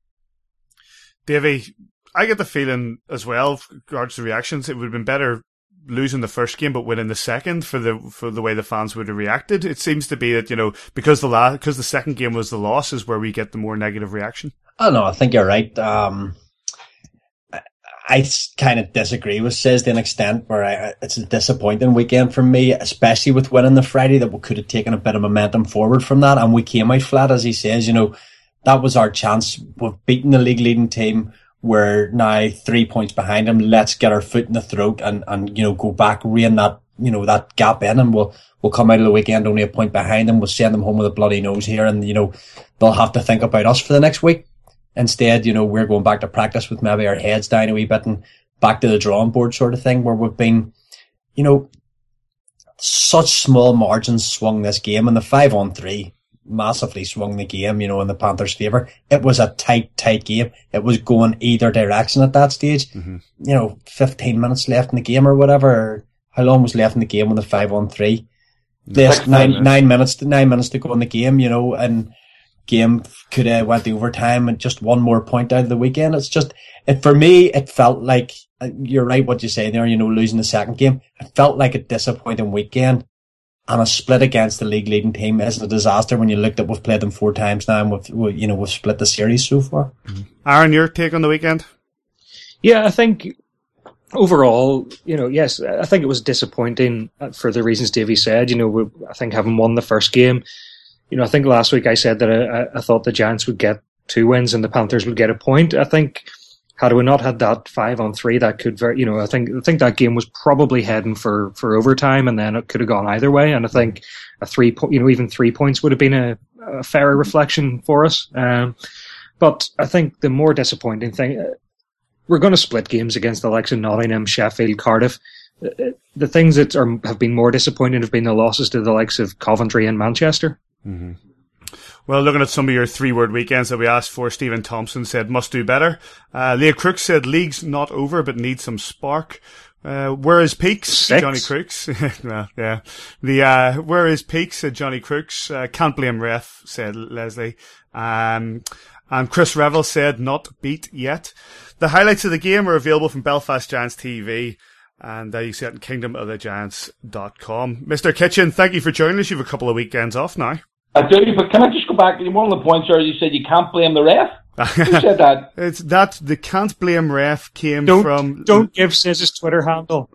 S1: Davey, I get the feeling as well, with regards to reactions, it would have been better losing the first game but winning the second for the for the way the fans would have reacted. It seems to be that, you know, because the la- because the second game was the loss is where we get the more negative reaction.
S3: Oh no, I think you're right. Um, I, I kind of disagree with Sis to an extent where I, it's a disappointing weekend for me, especially with winning the Friday, that we could have taken a bit of momentum forward from that, and we came out flat, as he says. You know, that was our chance. We've beaten the league leading team. We're now three points behind them. Let's get our foot in the throat and, and, you know, go back, rein that, you know, that gap in, and we'll, we'll come out of the weekend only a point behind them. We'll send them home with a bloody nose here, and, you know, they'll have to think about us for the next week. Instead, you know, we're going back to practice with maybe our heads down a wee bit and back to the drawing board sort of thing, where we've been, you know, such small margins swung this game, and the five on three massively swung the game, you know, in the Panthers' favour. It was a tight, tight game. It was going either direction at that stage. Mm-hmm. You know, fifteen minutes left in the game or whatever. How long was left in the game with a five on three? Less nine, minutes. nine minutes to nine minutes to go in the game, you know, and game could have went to overtime and just one more point out of the weekend. It's just, it, for me, it felt like, you're right what you say there, you know, losing the second game. It felt like a disappointing weekend, and a split against the league leading team isn't a disaster when you looked at we've played them four times now and we've, you know, we've split the series so far.
S1: Aaron, your take on the weekend?
S4: Yeah, I think overall, you know, yes, I think it was disappointing for the reasons Davey said. You know, we, I think having won the first game, you know, I think last week I said that I, I thought the Giants would get two wins and the Panthers would get a point. I think had we not had that five on three, that could very, you know, I think I think that game was probably heading for, for overtime, and then it could have gone either way. And I think a three, po- you know, even three points would have been a, a fairer reflection for us. Um, but I think the more disappointing thing, uh, we're going to split games against the likes of Nottingham, Sheffield, Cardiff. Uh, the things that are, have been more disappointing have been the losses to the likes of Coventry and Manchester.
S1: Mm-hmm. Well, looking at some of your three-word weekends that we asked for, Stephen Thompson said, must do better. Uh, Leah Crooks said, league's not over, but needs some spark. Uh, where is Peaks?
S4: Six.
S1: Johnny Crooks. Well, yeah. The, uh, where is Peaks? Said Johnny Crooks. Uh, can't blame ref, said Leslie. Um, and Chris Revel said, not beat yet. The highlights of the game are available from Belfast Giants T V. And uh, you see it in kingdom of the giants dot com. Mister Kitchen, thank you for joining us. You have a couple of weekends off now.
S5: I do, but can I just go back? One of the points there, you said you can't blame the ref. Who said that?
S1: It's that the can't blame ref came
S4: don't,
S1: from.
S4: Don't give Sis his Twitter handle.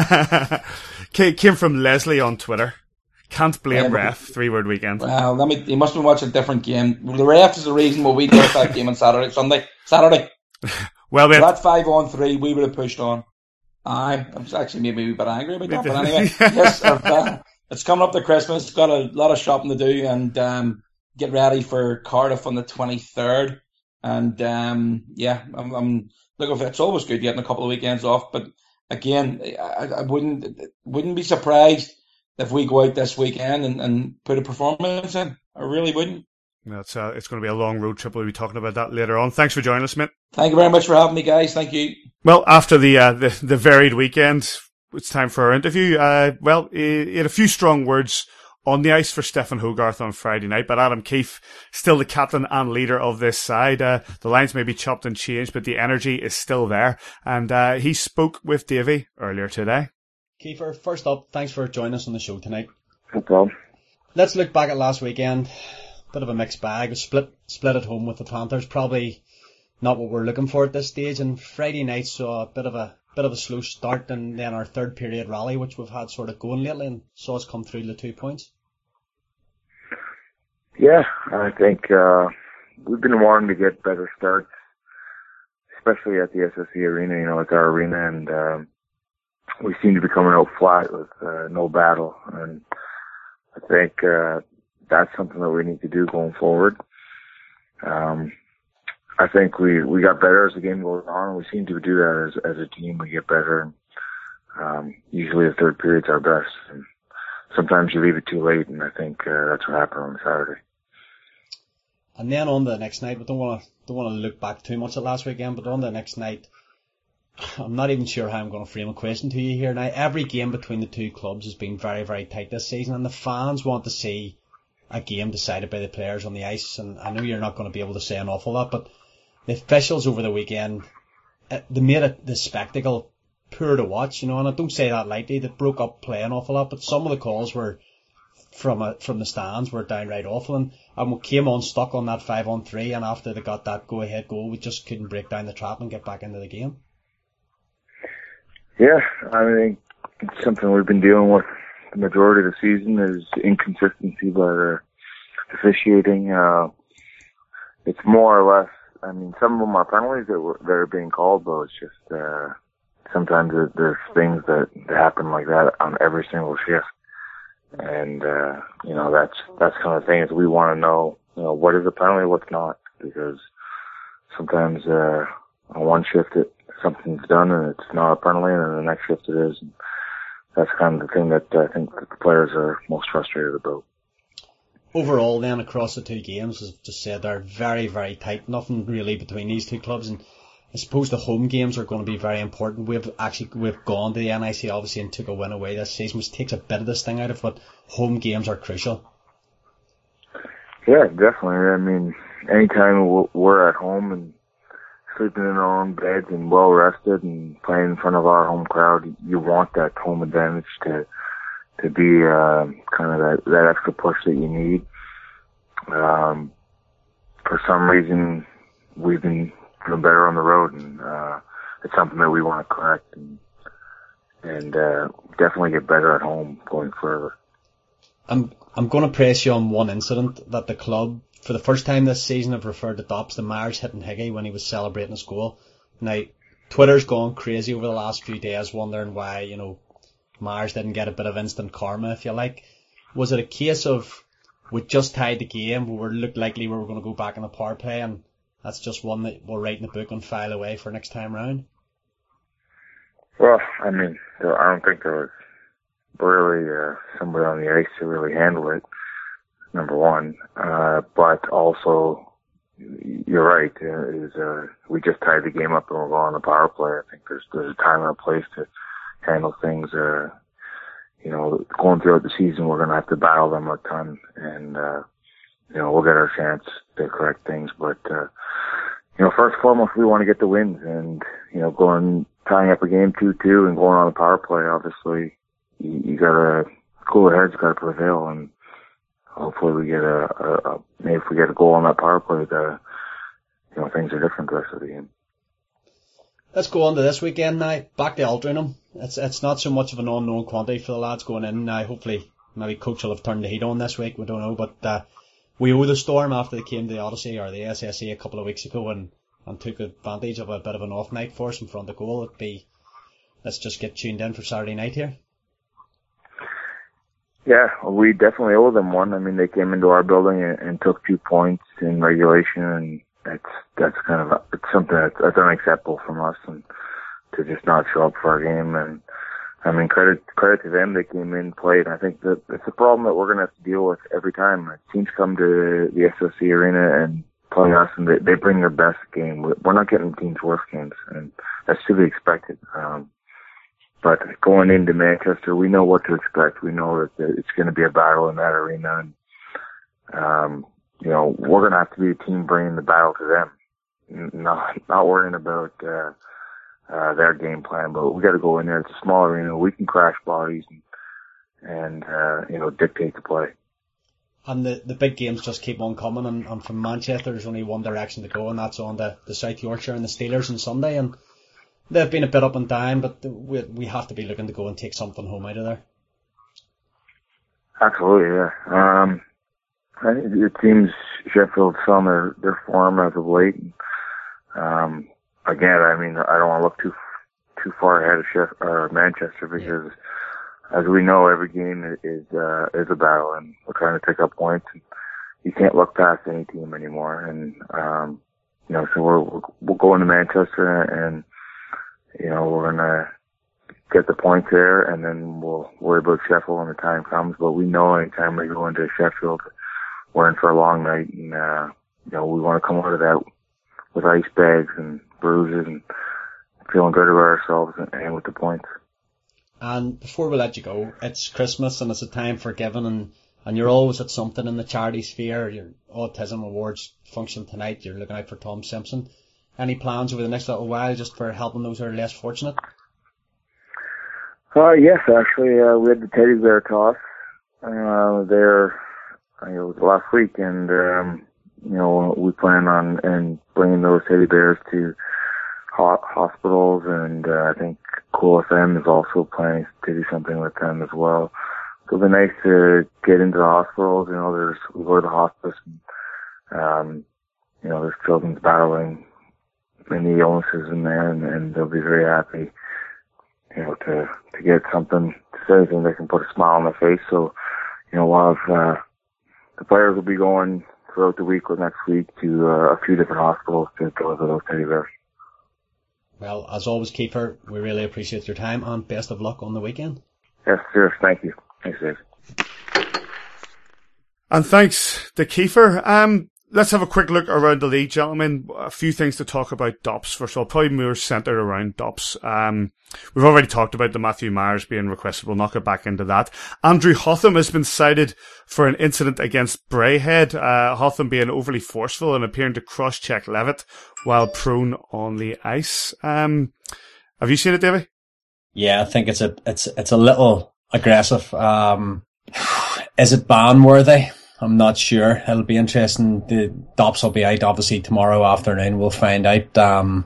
S1: Came from Leslie on Twitter. Can't blame
S5: yeah,
S1: ref. Three word weekend.
S5: Well, let me. He must have been watching a different game. The ref is the reason why we lost that game on Saturday, Sunday, Saturday.
S1: Well, we
S5: so that five on three, we would have pushed on. Aye, I'm actually maybe a wee bit angry about that, but anyway, yes. Uh, It's coming up to Christmas. Got a lot of shopping to do and um, get ready for Cardiff on the twenty-third. And um, yeah, I'm, I'm looking. It's always good getting a couple of weekends off. But again, I, I wouldn't wouldn't be surprised if we go out this weekend and, and put a performance in. I really wouldn't.
S1: That's uh, it's going to be a long road trip. We'll be talking about that later on. Thanks for joining us, mate.
S5: Thank you very much for having me, guys. Thank you.
S1: Well, after the uh, the, the varied weekend, it's time for our interview. Uh, well, he had a few strong words on the ice for Stephen Hogarth on Friday night, but Adam Keefe, still the captain and leader of this side. Uh, the lines may be chopped and changed, but the energy is still there. And uh, he spoke with Davey earlier today.
S3: Kiefer, first up, thanks for joining us on the show tonight.
S6: No problem.
S3: Let's look back at last weekend. Bit of a mixed bag. A split, split at home with the Panthers. Probably not what we're looking for at this stage. And Friday night saw a bit of a bit of a slow start, and then our third period rally, which we've had sort of going lately, and saw us come through the two points.
S6: Yeah, I think uh, we've been wanting to get better starts, especially at the S S E Arena. You know, it's our arena, and um, we seem to be coming out flat with uh, no battle. And I think uh, that's something that we need to do going forward. Um, I think we, we got better as the game goes on. We seem to do that as as a team. We get better. And, um, usually the third period's our best. And sometimes you leave it too late, and I think uh, that's what happened on Saturday.
S3: And then on the next night, we don't want to don't want to look back too much at last weekend, but on the next night, I'm not even sure how I'm going to frame a question to you here. Now, every game between the two clubs has been very, very tight this season, and the fans want to see a game decided by the players on the ice. And I know you're not going to be able to say an awful lot, but the officials over the weekend, they made it the spectacle poor to watch, you know, and I don't say that lightly. They broke up play an awful lot, but some of the calls were from a, from the stands were downright awful, and, and we came on stuck on that five on three, and after they got that go ahead goal, we just couldn't break down the trap and get back into the game.
S6: Yeah, I think it's something we've been dealing with the majority of the season is inconsistency by the officiating. Uh, it's more or less, I mean, some of them are penalties that, were, that are being called, but it's just, uh, sometimes there's things that happen like that on every single shift. And, uh, you know, that's, that's kind of the thing is we want to know, you know, what is a penalty, what's not, because sometimes, uh, on one shift it, something's done and it's not a penalty, and then the next shift it is. And that's kind of the thing that I think that the players are most frustrated about.
S3: overall then across the two games, as I've just said, they're very, very tight. Nothing really between these two clubs, and I suppose the home games are going to be very important. We've actually we've gone to the N I C obviously and took a win away this season, which takes a bit of this thing out of it, but home games are crucial.
S6: Yeah, definitely. I mean, anytime we're at home and sleeping in our own beds and well rested and playing in front of our home crowd, you want that home advantage to to be uh, kind of that, that extra push that you need. Um, for some reason, we've been doing better on the road, and uh, it's something that we want to correct and, and uh, definitely get better at home going further.
S3: I'm I'm going to press you on one incident that the club, for the first time this season, have referred to Dops the Myers hitting Higgy when he was celebrating his goal. Now, Twitter's gone crazy over the last few days, wondering why, you know, Myers didn't get a bit of instant karma, if you like. Was it a case of we just tied the game, we were looked likely we were going to go back in the power play, and that's just one that we'll write in the book and file away for next time round?
S6: Well, I mean, I don't think there was really uh, somebody on the ice to really handle it, number one. Uh, but also, you're right, uh, is uh, we just tied the game up and we're going on the power play. I think there's there's a time and a place to handle things. Uh, you know, going throughout the season, we're going to have to battle them a ton, and uh, you know, we'll get our chance to correct things. But uh, you know, first and foremost, we want to get the wins, and you know, going tying up a game two two and going on the power play, obviously, you, you got to cooler heads got to prevail, and hopefully we get a, a, a maybe if we get a goal on that power play, the you know things are different the rest of the game.
S3: Let's go on to this weekend now. Back to Altrincham. It's it's not so much of an unknown quantity for the lads going in now. Hopefully, maybe coach will have turned the heat on this week. We don't know, but uh, we owe the Storm after they came to the Odyssey or the S S A a couple of weeks ago and, and took advantage of a bit of an off night for us in front of goal. It'd be let's just get tuned in for Saturday night here.
S6: Yeah, we definitely owe them one. I mean, they came into our building and, and took two points in regulation, and that's that's kind of a, it's something that's, that's unacceptable from us, and to just not show up for our game. And I mean, credit credit to them. They came in, played. And I think that it's a problem that we're going to have to deal with every time teams come to the S S C Arena and play us, and they, they bring their best game. We're not getting teams' worst games, and that's to be expected. Um, but going into Manchester, we know what to expect. We know that it's going to be a battle in that arena, and um, you know, we're going to have to be a team bringing the battle to them, not not worrying about uh, uh, their game plan. But we got to go in there. It's a small arena. We can crash bodies and, and uh, you know, dictate the play.
S3: And the, the big games just keep on coming. And, and from Manchester, there's only one direction to go, and that's on the, the South Yorkshire and the Steelers on Sunday. And they've been a bit up and down, but we we have to be looking to go and take something home out of there.
S6: Absolutely, yeah. Um, I think it seems Sheffield's on their, their form as of late. Um, again, I mean, I don't want to look too too far ahead of Sheff, or Manchester because, yeah. as we know, every game is uh, is a battle, and we're trying to pick up points. And you can't look past any team anymore, and um, you know, so we're we're going to Manchester, and you know, we're gonna get the points there, and then we'll worry about Sheffield when the time comes. But we know anytime we go into Sheffield, we're in for a long night, and uh, you know, we want to come out of that with ice bags and bruises and feeling good about ourselves and, and with the points.
S3: And before we let you go, it's Christmas and it's a time for giving, and, and you're always at something in the charity sphere. Your Autism Awards function tonight, you're looking out for Tom Simpson. Any plans over the next little while just for helping those who are less fortunate?
S6: Uh, yes, actually, uh, we had the teddy bear toss uh, there. I think it was last week, and um, you know, we plan on and bringing those teddy bears to ho- hospitals, and uh, I think Cool F M is also planning to do something with them as well. So it'll be nice to get into the hospitals. You know, there's we go to the hospice, and, um, you know, there's children's battling many illnesses in there, and, and they'll be very happy, you know, to to get something to say anything that can put a smile on their face. So, you know, we'll have uh, the players will be going throughout the week or next week to uh, a few different hospitals to deliver those teddy bears.
S3: Well, as always, Kiefer, we really appreciate your time and best of luck on the weekend.
S6: Yes, sir. Thank you. Thanks, Dave.
S1: And thanks to Kiefer. Um, let's have a quick look around the league, gentlemen. A few things to talk about Dops. First of all, probably more centred around Dops. Um, we've already talked about the Matthew Myers being requested. We'll not get back into that. Andrew Hotham has been cited for an incident against Braehead. Uh, Hotham being overly forceful and appearing to cross-check Levitt while prone on the ice. Um, have you seen it, Davey?
S3: Yeah, I think it's a, it's, it's a little aggressive. Um, is it ban worthy? I'm not sure. It'll be interesting. The Dops will be out obviously tomorrow afternoon. We'll find out. Um,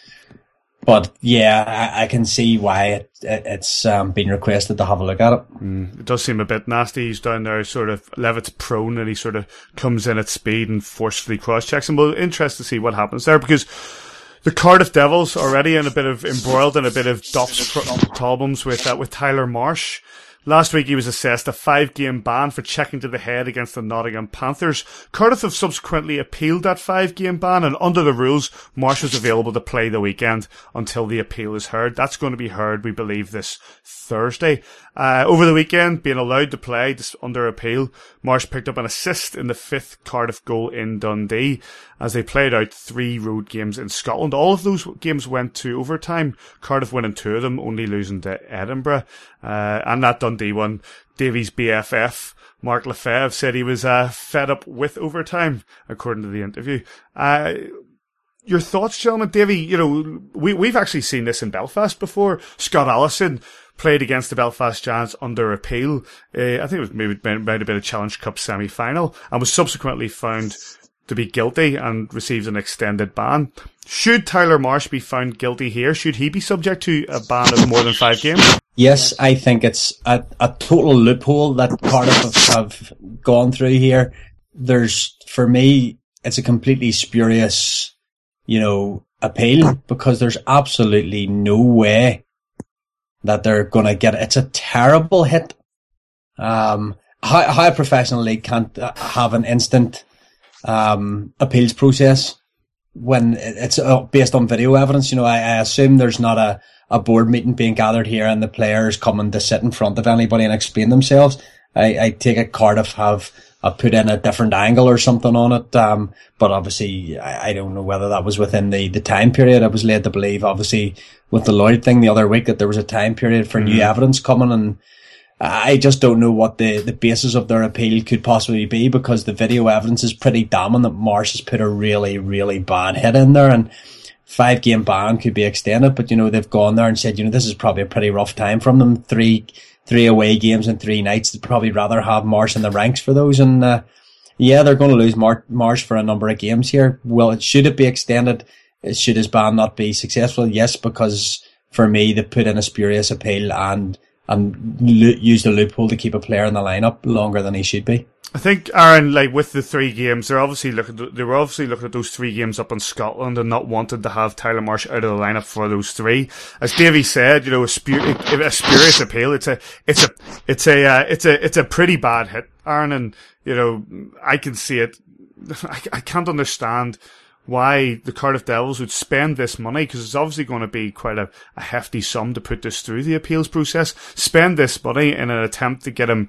S3: but yeah, I, I can see why it, it, it's um, been requested to have a look at it.
S1: Mm, it does seem a bit nasty. He's down there, sort of Levitt's prone, and he sort of comes in at speed and forcefully cross checks. And we're interested to see what happens there, because the Cardiff Devils already in a bit of embroiled in a bit of Dops problems with uh, with Tyler Marsh. Last week he was assessed a five-game ban for checking to the head against the Nottingham Panthers. Cardiff have subsequently appealed that five-game ban, and under the rules, Marsh is available to play the weekend until the appeal is heard. That's going to be heard, we believe, this Thursday. Uh, over the weekend, being allowed to play under appeal, Marsh picked up an assist in the fifth Cardiff goal in Dundee as they played out three road games in Scotland. All of those games went to overtime, Cardiff winning two of them, only losing to Edinburgh. Uh, and that Dundee one, Davies' B F F, Mark Lefebvre, said he was uh, fed up with overtime, according to the interview. Uh, your thoughts, gentlemen? Davy, you know, we, we've actually seen this in Belfast before. Scott Allison played against the Belfast Giants under appeal. Uh, I think it was maybe might have been a Challenge Cup semi-final, and was subsequently found to be guilty and receives an extended ban. Should Tyler Marsh be found guilty here? Should he be subject to a ban of more than five games?
S3: Yes, I think it's a, a total loophole that Cardiff have, have gone through here. There's, for me, it's a completely spurious, you know, appeal, because there's absolutely no way that they're going to get it. It's a terrible hit. Um, how, how a professional league can't have an instant um, appeals process when it's based on video evidence. You know, I, I assume there's not a, a board meeting being gathered here and the players coming to sit in front of anybody and explain themselves. I, I take it Cardiff have, have put in a different angle or something on it. Um, but obviously I, I don't know whether that was within the, the time period. I was led to believe, obviously, with the Lloyd thing the other week, that there was a time period for mm-hmm. new evidence coming, and I just don't know what the, the basis of their appeal could possibly be, because the video evidence is pretty damning that Marsh has put a really, really bad hit in there, and five game ban could be extended, but you know, they've gone there and said, you know, this is probably a pretty rough time from them. Three, three away games in three nights. They'd probably rather have Marsh in the ranks for those, and uh, yeah, they're going to lose Mar- Marsh for a number of games here. Well, it should it be extended? Should his ban not be successful? Yes, because for me, they put in a spurious appeal and and lo- use the loophole to keep a player in the lineup longer than he should be.
S1: I think, Aaron, like with the three games, they're obviously looking. To, they were obviously looking at those three games up in Scotland and not wanted to have Tyler Marsh out of the lineup for those three. As Davey said, you know, a, spur- a spurious appeal. It's a, it's a, it's a, uh, it's a, it's a pretty bad hit, Aaron, and you know, I can see it. I, I can't understand why the Cardiff Devils would spend this money, because it's obviously going to be quite a, a hefty sum to put this through the appeals process. Spend this money in an attempt to get him,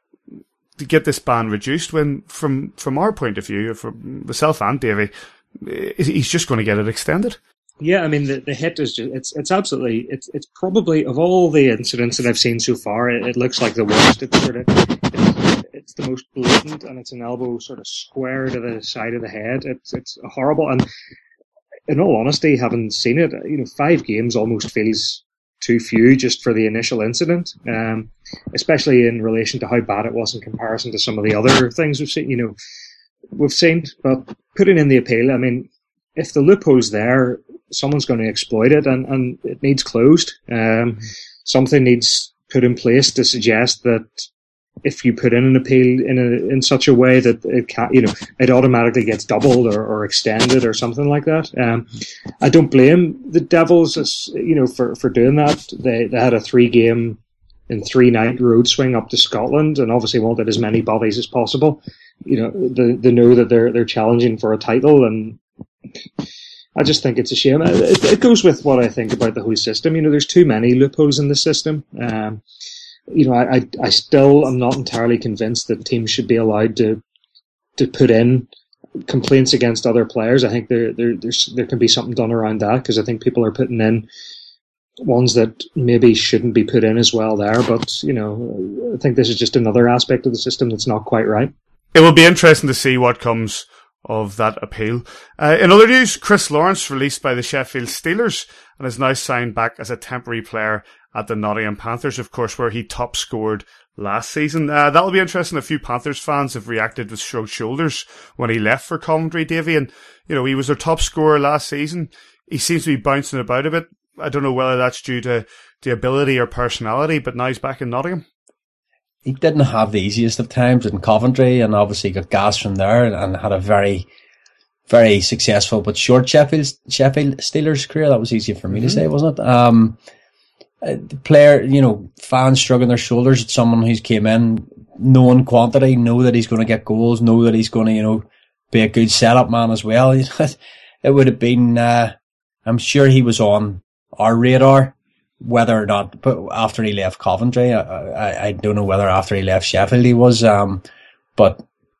S1: to get this ban reduced, when from, from our point of view, from myself and Davey, he's just going to get it extended.
S4: Yeah, I mean, the, the hit is just, it's, it's absolutely, it's, it's probably, of all the incidents that I've seen so far, it, it looks like the worst. It's sort of, it's, it's the most blatant, and it's an elbow sort of square to the side of the head. It's, it's horrible. And in all honesty, having seen it, you know, five games almost feels too few just for the initial incident. Um, especially in relation to how bad it was in comparison to some of the other things we've seen, you know, we've seen. But putting in the appeal, I mean, if the loophole's there, someone's going to exploit it, and, and it needs closed. Um, something needs put in place to suggest that if you put in an appeal in a, in such a way that it can, you know, it automatically gets doubled or, or extended or something like that. Um, I don't blame the Devils, as, you know, for, for doing that. They, they had a three game in three night road swing up to Scotland, and obviously wanted as many bodies as possible. You know, they, they know that they're, they're challenging for a title, and I just think it's a shame. It, it goes with what I think about the whole system. You know, there's too many loopholes in the system. Um, you know, I, I, I still am not entirely convinced that teams should be allowed to to put in complaints against other players. I think there there there's, there can be something done around that, because I think people are putting in ones that maybe shouldn't be put in as well there. But, you know, I think this is just another aspect of the system that's not quite right.
S1: It will be interesting to see what comes of that appeal. Uh, in other news, Chris Lawrence released by the Sheffield Steelers and is now signed back as a temporary player at the Nottingham Panthers, of course, where he top scored last season. Uh, that'll be interesting. A few Panthers fans have reacted with shrugged shoulders when he left for Coventry, Davy. And, you know, he was their top scorer last season. He seems to be bouncing about a bit. I don't know whether that's due to the ability or personality, but now he's back in Nottingham.
S3: He didn't have the easiest of times in Coventry, and obviously got gas from there, and had a very, very successful but short Sheffield Sheffield Steelers career. That was easy for me mm-hmm. to say, wasn't it? Um, the player, you know, fans shrugging their shoulders at someone who's came in, knowing quantity, know that he's going to get goals, know that he's going to, you know, be a good setup man as well. It would have been, uh, I'm sure he was on our radar. Whether or not, but after he left Coventry, I, I, I don't know whether after he left Sheffield he was, um, but,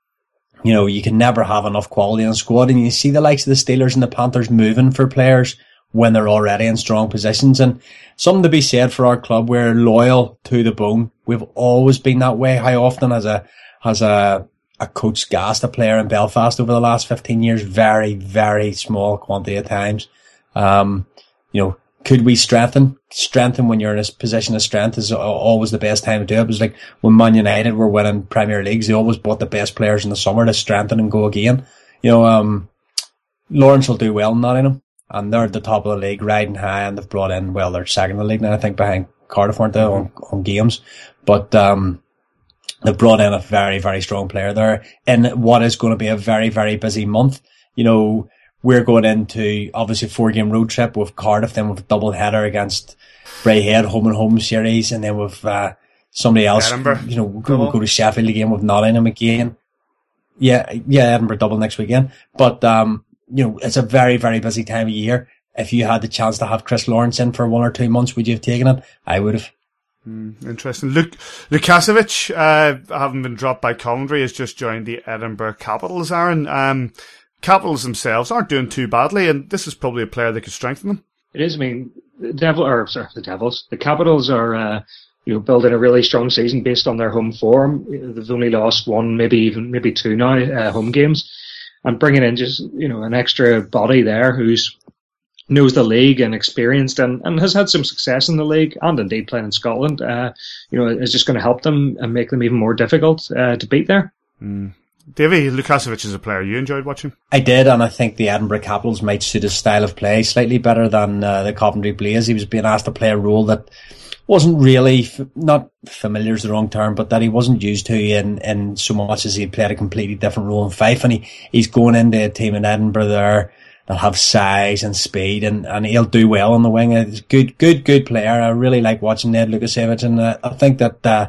S3: you know, you can never have enough quality in a squad, and you see the likes of the Steelers and the Panthers moving for players when they're already in strong positions. And something to be said for our club, we're loyal to the bone. We've always been that way. How often has a, has a, a coach gassed a player in Belfast over the last fifteen years? Very, very small quantity of times. Um, you know, could we strengthen? Strengthen when you're in a position of strength is always the best time to do it. It was like when Man United were winning Premier Leagues, they always bought the best players in the summer to strengthen and go again. You know, um, Lawrence will do well in Nottingham, and they're at the top of the league, riding high, and they've brought in, well, they're second in the league now, I think, behind Cardiff, aren't they, on, on games. But, um, they've brought in a very, very strong player there in what is going to be a very, very busy month. You know, we're going into, obviously, a four-game road trip with Cardiff, then with a double header against Braehead, home and home series, and then with uh, somebody else.
S1: Edinburgh.
S3: You know, we'll go, we'll go to Sheffield again with Nottingham again. Yeah, yeah, Edinburgh double next weekend. But, um, you know, it's a very, very busy time of year. If you had the chance to have Chris Lawrence in for one or two months, would you have taken it? I would have.
S1: Mm, interesting. Luke Lukasiewicz, uh, having been dropped by Coventry, has just joined the Edinburgh Capitals, Aaron. Um, Capitals themselves aren't doing too badly, and this is probably a player that could strengthen them.
S4: It is. I mean, the Devil, or sorry, the Devils, the Capitals are, uh, you know, building a really strong season based on their home form. They've only lost one, maybe even maybe two now, uh, home games, and bringing in just, you know, an extra body there who's knows the league and experienced and, and has had some success in the league and indeed playing in Scotland. Uh, you know, is just going to help them and make them even more difficult uh, to beat there.
S1: Mm. Davy, Lukasiewicz is a player you enjoyed watching.
S3: I did, and I think the Edinburgh Capitals might suit his style of play slightly better than uh, the Coventry Blaze. He was being asked to play a role that wasn't really, f- not familiar is the wrong term, but that he wasn't used to in, in so much as he played a completely different role in Fife. And he, he's going into a team in Edinburgh there that'll have size and speed, and, and he'll do well on the wing. He's a good, good, good player. I really like watching Ned Lukasiewicz, and uh, I think that, uh,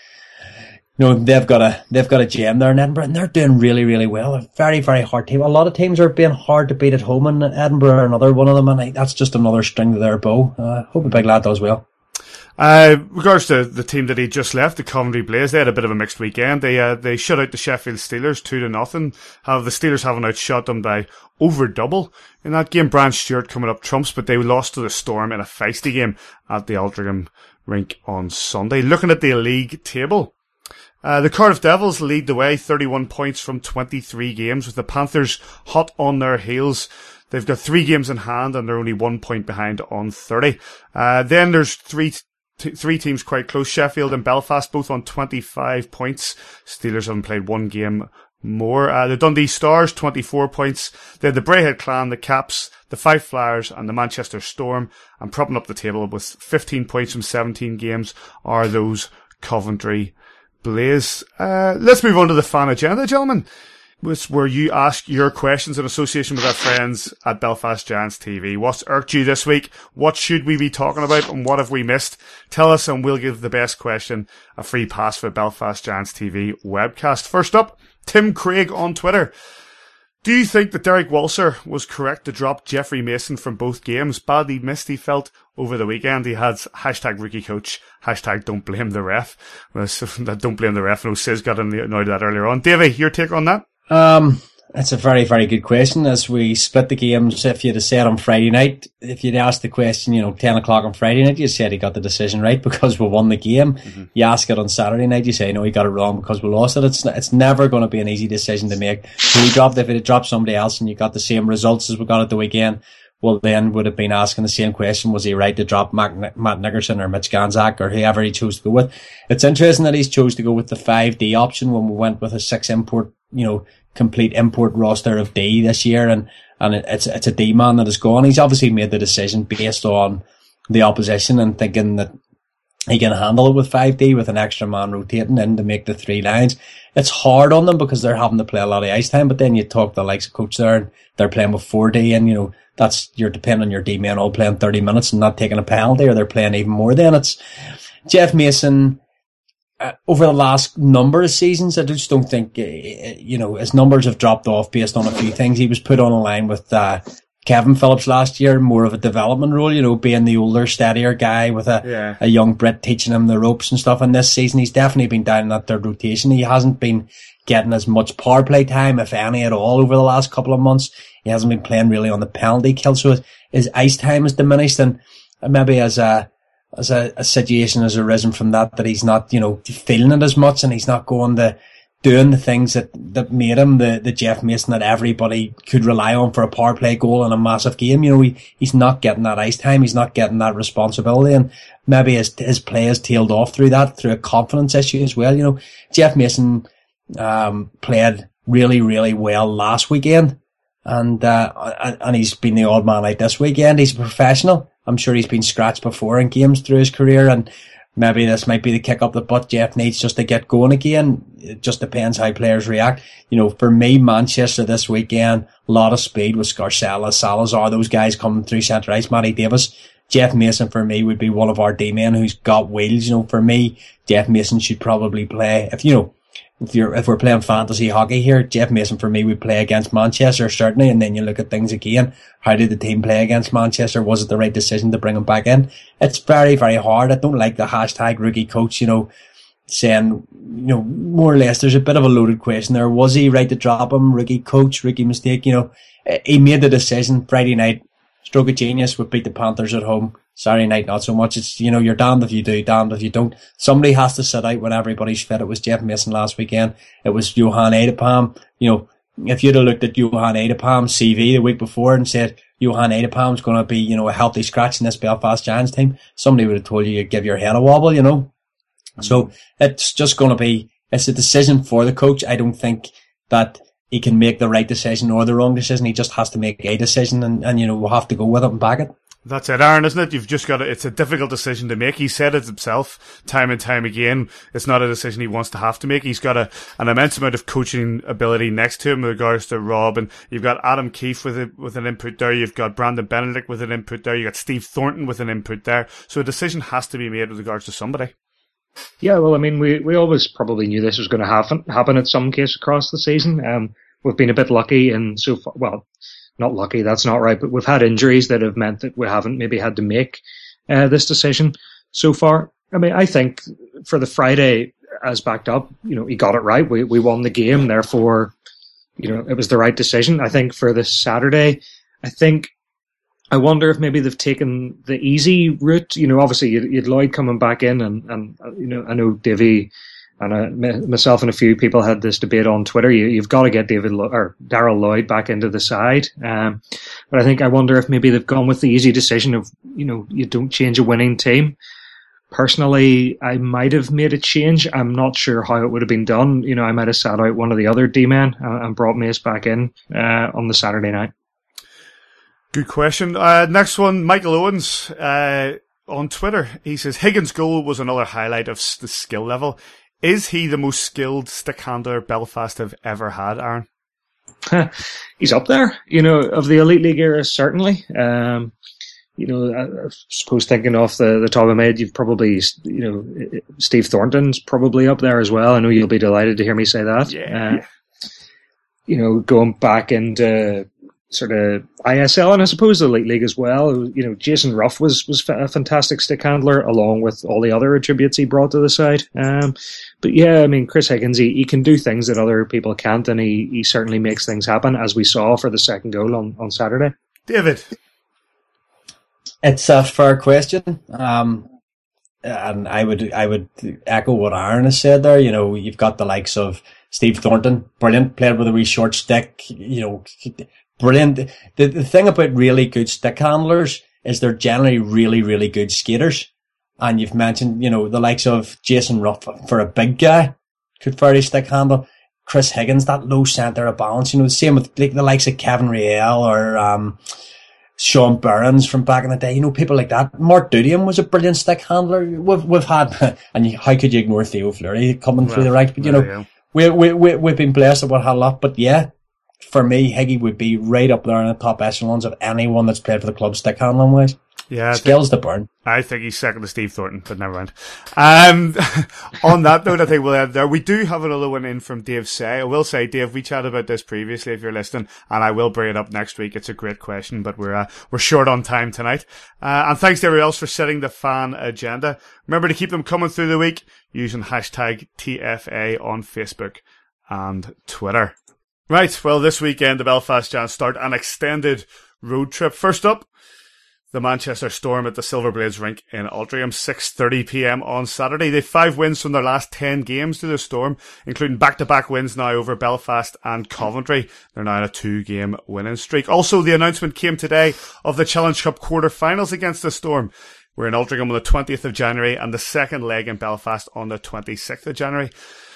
S3: you know, they've got a, they've got a gem there in Edinburgh, and they're doing really, really well. A very, very hard team. A lot of teams are being hard to beat at home, and Edinburgh are another one of them, and I, that's just another string to their bow. I uh, hope the big lad does well.
S1: Uh, regards to the team that he just left, the Coventry Blaze, they had a bit of a mixed weekend. They, uh, they shut out the Sheffield Steelers two to nothing. Have the Steelers having outshot them by over double in that game. Brian Stewart coming up trumps, but they lost to the Storm in a feisty game at the Altrincham rink on Sunday. Looking at the league table, Uh, the Cardiff Devils lead the way, thirty-one points from twenty-three games, with the Panthers hot on their heels. They've got three games in hand, and they're only one point behind on thirty. Uh, then there's three, t- three teams quite close, Sheffield and Belfast, both on twenty-five points. Steelers haven't played one game more. Uh, the Dundee Stars, twenty-four points. They're the Braehead Clan, the Caps, the Fife Flyers, and the Manchester Storm. And propping up the table with fifteen points from seventeen games are those Coventry Blaze. Uh, let's move on to the fan agenda, gentlemen, which where you ask your questions in association with our friends at Belfast Giants T V. What's irked you this week? What should we be talking about? And what have we missed? Tell us, and we'll give the best question a free pass for Belfast Giants T V webcast. First up, Tim Craig on Twitter. Do you think that Derek Walser was correct to drop Jeffrey Mason from both games? Badly missed, he felt, over the weekend. He had hashtag rookie coach, hashtag don't blame the ref. Don't blame the ref. No, Sis got annoyed at that earlier on. Davey, your take on that?
S3: Um, that's a very, very good question. As we split the games, if you'd have said on Friday night, if you'd asked the question, you know, ten o'clock on Friday night, you said he got the decision right because we won the game. Mm-hmm. You ask it on Saturday night, you say, no, he got it wrong because we lost it. It's it's never going to be an easy decision to make. So we dropped, if it had dropped somebody else and you got the same results as we got at the weekend, well, then would have been asking the same question. Was he right to drop Matt, Matt Nickerson or Mitch Ganzak or whoever he chose to go with? It's interesting that he's chose to go with the five D option when we went with a six import, you know, complete import roster of D this year, and and it's it's a D man that is gone. He's obviously made the decision based on the opposition and thinking that he can handle it with five D with an extra man rotating in to make the three lines. It's hard on them because they're having to play a lot of ice time, but then you talk the likes of coach there and they're playing with four D, and you know that's you're depending on your D men all playing thirty minutes and not taking a penalty, or they're playing even more. Then it's Jeff Mason. Uh, over the last number of seasons, I just don't think, uh, you know, his numbers have dropped off based on a few things. He was put on a line with uh, Kevin Phillips last year, more of a development role, you know, being the older, steadier guy with a, yeah. a young Brit teaching him the ropes and stuff. And this season, he's definitely been down in that third rotation. He hasn't been getting as much power play time, if any at all, over the last couple of months. He hasn't been playing really on the penalty kill, so his, his ice time has diminished, and maybe as a as a, a situation has arisen from that, that he's not, you know, feeling it as much, and he's not going to doing the things that, that made him the, the Jeff Mason that everybody could rely on for a power play goal in a massive game. You know, he, he's not getting that ice time, he's not getting that responsibility, and maybe his, his play has tailed off through that, through a confidence issue as well. You know, Jeff Mason, um, played really, really well last weekend, and, uh, and he's been the odd man out this weekend. He's a professional. I'm sure he's been scratched before in games through his career, and maybe this might be the kick up the butt Jeff needs just to get going again. It just depends how players react. You know, for me, Manchester this weekend, a lot of speed with Scarcella, Salazar, those guys coming through centre ice, Matty Davis. Jeff Mason for me would be one of our D-men who's got wheels. You know, for me, Jeff Mason should probably play, if you know, If you're, if we're playing fantasy hockey here, Jeff Mason for me would play against Manchester, certainly, and then you look at things again. How did the team play against Manchester? Was it the right decision to bring him back in? It's very, very hard. I don't like the hashtag rookie coach, you know, saying, you know, more or less there's a bit of a loaded question there. Was he right to drop him? Rookie coach, rookie mistake, you know. He made the decision Friday night. Stroke of genius, we beat the Panthers at home. Saturday night, not so much. It's, you know, you're damned if you do, damned if you don't. Somebody has to sit out when everybody's fit. It was Jeff Mason last weekend. It was Johan Adepam. You know, if you'd have looked at Johan Adepam's C V the week before and said Johan Adepam's going to be, you know, a healthy scratch in this Belfast Giants team, somebody would have told you you'd give your head a wobble, you know. Mm-hmm. So it's just going to be, it's a decision for the coach. I don't think that he can make the right decision or the wrong decision. He just has to make a decision, and, and you know, we'll have to go with it and back it.
S1: That's it, Aaron, isn't it? You've just got to, it's a difficult decision to make. He said it himself time and time again. It's not a decision he wants to have to make. He's got a, an immense amount of coaching ability next to him with regards to Rob, and you've got Adam Keefe with a, with an input there. You've got Brandon Benedict with an input there. You've got Steve Thornton with an input there. So a decision has to be made with regards to somebody.
S4: Yeah, well, I mean, we, we always probably knew this was going to happen, happen at some case across the season. Um, we've been a bit lucky in so far, well, not lucky, that's not right, but we've had injuries that have meant that we haven't maybe had to make uh, this decision so far. I mean, I think for the Friday, as backed up, you know, he got it right. We we won the game, therefore, you know, it was the right decision. I think for this Saturday, I think, I wonder if maybe they've taken the easy route. You know, obviously you had Lloyd coming back in, and, and you know, I know Davey and uh, myself and a few people had this debate on Twitter. You, you've got to get David Lo- or Darryl Lloyd back into the side. Um, but I think I wonder if maybe they've gone with the easy decision of, you know, you don't change a winning team. Personally, I might have made a change. I'm not sure how it would have been done. You know, I might have sat out one of the other D-men uh, and brought Mace back in uh, on the Saturday night.
S1: Good question. Uh, next one, Michael Owens uh, on Twitter. He says, Higgins' goal was another highlight of the skill level. Is he the most skilled stick handler Belfast have ever had, Aaron?
S4: He's up there, you know, of the Elite League era, certainly. Um, you know, I, I suppose thinking off the, the top of my head, you've probably, you know, Steve Thornton's probably up there as well. I know you'll be delighted to hear me say that.
S1: Yeah.
S4: Uh, you know, going back into sort of I S L and I suppose the Elite League as well. You know, Jason Ruff was was a fantastic stick handler, along with all the other attributes he brought to the side. Um, but yeah, I mean, Chris Higgins, he, he can do things that other people can't, and he, he certainly makes things happen, as we saw for the second goal on, on Saturday.
S1: David?
S3: It's a fair question. Um, and I would I would echo what Aaron has said there. You know, you've got the likes of Steve Thornton, brilliant, played with a wee short stick, you know, brilliant. The, the thing about really good stick handlers is they're generally really, really good skaters. And you've mentioned, you know, the likes of Jason Ruff for a big guy, could fairly stick handle. Chris Higgins, that low centre of balance, you know, the same with like, the likes of Kevin Riel or, um, Sean Burns from back in the day, you know, people like that. Mark Dudiam was a brilliant stick handler. We've we've had, and you, how could you ignore Theo Fleury coming well, through the ranks? But you know, yeah. we we we we've been blessed that we've had a lot. But yeah, for me, Higgy would be right up there in the top echelons of anyone that's played for the club stick handling wise.
S1: Yeah,
S3: skills to burn.
S1: I think he's second to Steve Thornton, but never mind. Um, on that note, I think we'll end there. We do have another one in from Dave Say. I will say, Dave, we chatted about this previously if you're listening, and I will bring it up next week. It's a great question, but we're, uh, we're short on time tonight. Uh, and thanks to everyone else for setting the fan agenda. Remember to keep them coming through the week using hashtag T F A on Facebook and Twitter. Right. Well, this weekend, the Belfast Giants start an extended road trip. First up, the Manchester Storm at the Silver Blades rink in Altrincham, six thirty p.m. on Saturday. They have five wins from their last ten games to the Storm, including back-to-back wins now over Belfast and Coventry. They're now on a two-game winning streak. Also, the announcement came today of the Challenge Cup quarter-finals against the Storm. We're in Altrincham on the twentieth of January and the second leg in Belfast on the twenty-sixth of January.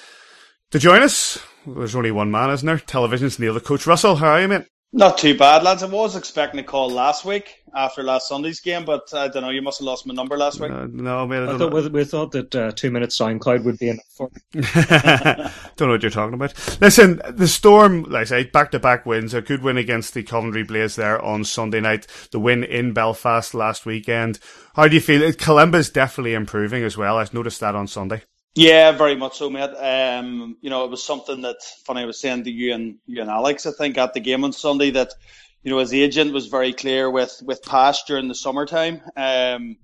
S1: To join us, there's only one man, isn't there? Television's Neil the Coach. Russell, how are you, mate?
S7: Not too bad, lads. I was expecting a call last week after last Sunday's game, but I don't know, you must have lost my number last week.
S1: Uh, no, mate, I,
S4: I thought we, we thought that uh, two minutes SoundCloud would be enough for me.
S1: Don't know what you're talking about. Listen, the Storm, like I say, back-to-back wins. A good win against the Coventry Blaze there on Sunday night. The win in Belfast last weekend. How do you feel? Kalemba's definitely improving as well. I noticed that on Sunday.
S7: Yeah, very much so, mate. Um, you know, it was something that, funny, I was saying to you and you and Alex, I think, at the game on Sunday, that, you know, his agent was very clear with, with Pash during the summertime. Um,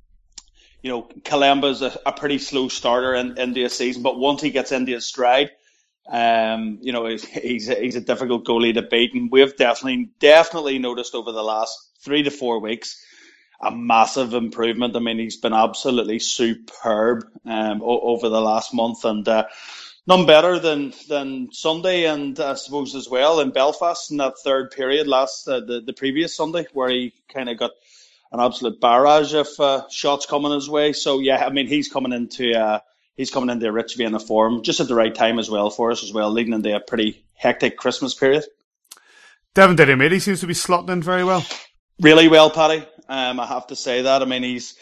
S7: you know, Kalemba's a, a pretty slow starter in, into a season, but once he gets into his stride, um, you know, he's, he's, a, he's a difficult goalie to beat. And we've definitely, definitely noticed over the last three to four weeks, a massive improvement. I mean, he's been absolutely superb um, o- over the last month, and uh, none better than than Sunday, and I suppose as well in Belfast in that third period last uh, the the previous Sunday, where he kind of got an absolute barrage of uh, shots coming his way. So yeah, I mean, he's coming into uh, he's coming into a rich vein of form just at the right time as well for us as well, leading into a pretty hectic Christmas period.
S1: Devin Didiamidi seems to be slotting in very well.
S7: Really well, Paddy. Um, I have to say that. I mean, he's.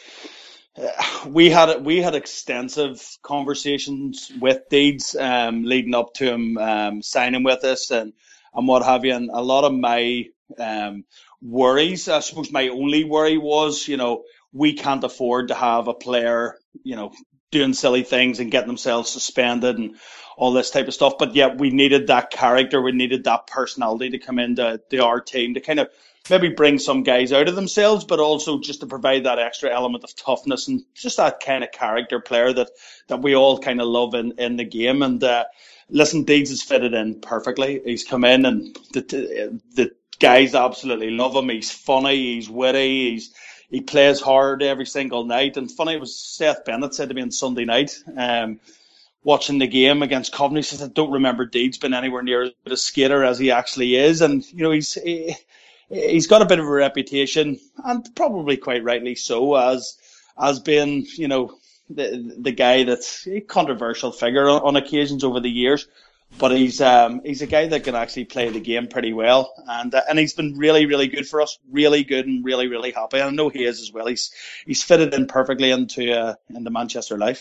S7: Uh, we had we had extensive conversations with Deeds um, leading up to him um, signing with us and and what have you. And a lot of my um, worries, I suppose, my only worry was, you know, we can't afford to have a player, you know, doing silly things and getting themselves suspended and all this type of stuff. But yet we needed that character, we needed that personality to come into to our team to kind of maybe bring some guys out of themselves, but also just to provide that extra element of toughness and just that kind of character player that, that we all kind of love in, in the game. And uh, listen, Deeds has fitted in perfectly. He's come in and the, the guys absolutely love him. He's funny, he's witty, he's he plays hard every single night. And funny, it was Seth Bennett said to me on Sunday night, um, watching the game against Coventry, he says, I don't remember Deeds being anywhere near a skater as he actually is. And, you know, he's... He, He's got a bit of a reputation, and probably quite rightly so, as as being, you know, the the guy that's a controversial figure on, on occasions over the years. But he's um he's a guy that can actually play the game pretty well, and uh, and he's been really really good for us, really good, and really really happy. And I know he is as well. He's he's fitted in perfectly into uh, into Manchester life.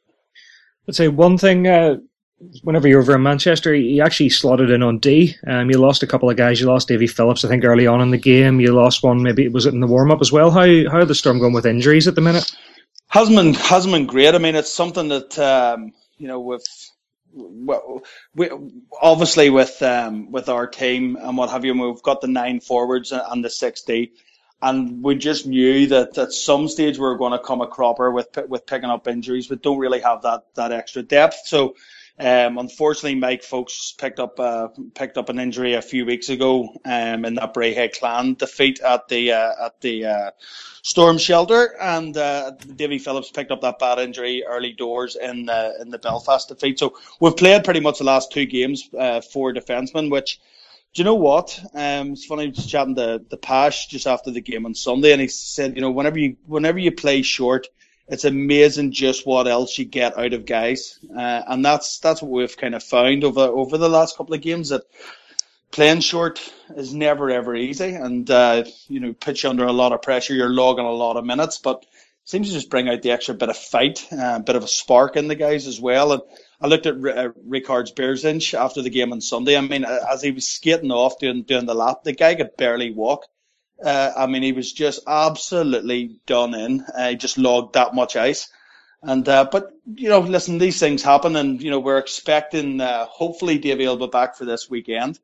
S4: I'd say one thing. Uh... Whenever you're over in Manchester, you actually slotted in on D. Um, you lost a couple of guys. You lost Davy Phillips, I think, early on in the game. You lost one, maybe was it in the warm-up as well? How how are the Storm going with injuries at the minute?
S7: Hasn't been, hasn't been great. I mean, it's something that, um, you know, with, well, we, obviously with um, with our team and what have you, we've got the nine forwards and the six D. and we just knew that at some stage we were going to come a cropper with with picking up injuries. We don't really have that that extra depth. So um, unfortunately, Mike Folks picked up uh, picked up an injury a few weeks ago um, in that Braehead Clan defeat at the uh, at the uh, Storm Shelter, and uh, Davy Phillips picked up that bad injury early doors in the in the Belfast defeat. So we've played pretty much the last two games uh, for defensemen, which. Do you know what? Um, it's funny. I was chatting to the Pash just after the game on Sunday, and he said, you know, whenever you whenever you play short, it's amazing just what else you get out of guys, uh, and that's that's what we've kind of found over over the last couple of games, that playing short is never ever easy, and uh, you know, put you under a lot of pressure. You're logging a lot of minutes, but it seems to just bring out the extra bit of fight, a uh, bit of a spark in the guys as well. And I looked at uh, Ricard's Beerzinch after the game on Sunday. I mean, as he was skating off doing doing the lap, the guy could barely walk. Uh, I mean, he was just absolutely done in. Uh, he just logged that much ice. And uh, but you know, listen, these things happen, and you know, we're expecting uh, hopefully Davey will be back for this weekend.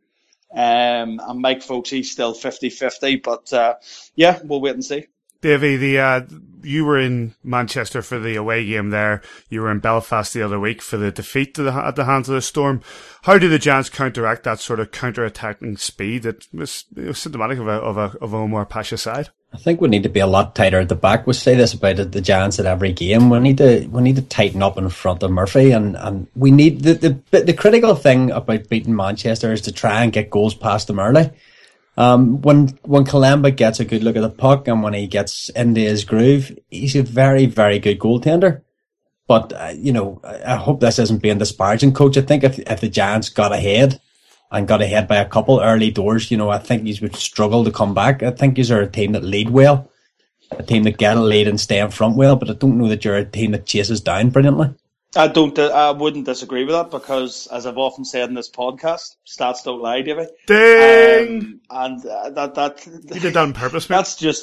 S7: Um, and Mike Folks, he's still fifty-fifty, but uh, yeah, we'll wait and see.
S1: Davey, the uh, you were in Manchester for the away game there. You were in Belfast the other week for the defeat to the, at the hands of the Storm. How do the Giants counteract that sort of counter-attacking speed that was, it was symptomatic of a of a of a Omar Pasha side?
S3: I think we need to be a lot tighter at the back. We say this about the Giants at every game. We need to we need to tighten up in front of Murphy, and, and we need the, the the critical thing about beating Manchester is to try and get goals past them early. Um, when when Kalemba gets a good look at the puck and when he gets into his groove, he's a very, very good goaltender. But, uh, you know, I, I hope this isn't being disparaging, Coach. I think if if the Giants got ahead and got ahead by a couple early doors, you know, I think he would struggle to come back. I think these are a team that lead well, a team that get a lead and stay in front well, but I don't know that you're a team that chases down brilliantly.
S7: I don't. I wouldn't disagree with that because, as I've often said in this podcast, stats don't lie, Davey.
S1: Ding!
S7: Um, and uh, that that
S1: you did that on purpose, man.
S7: That's just.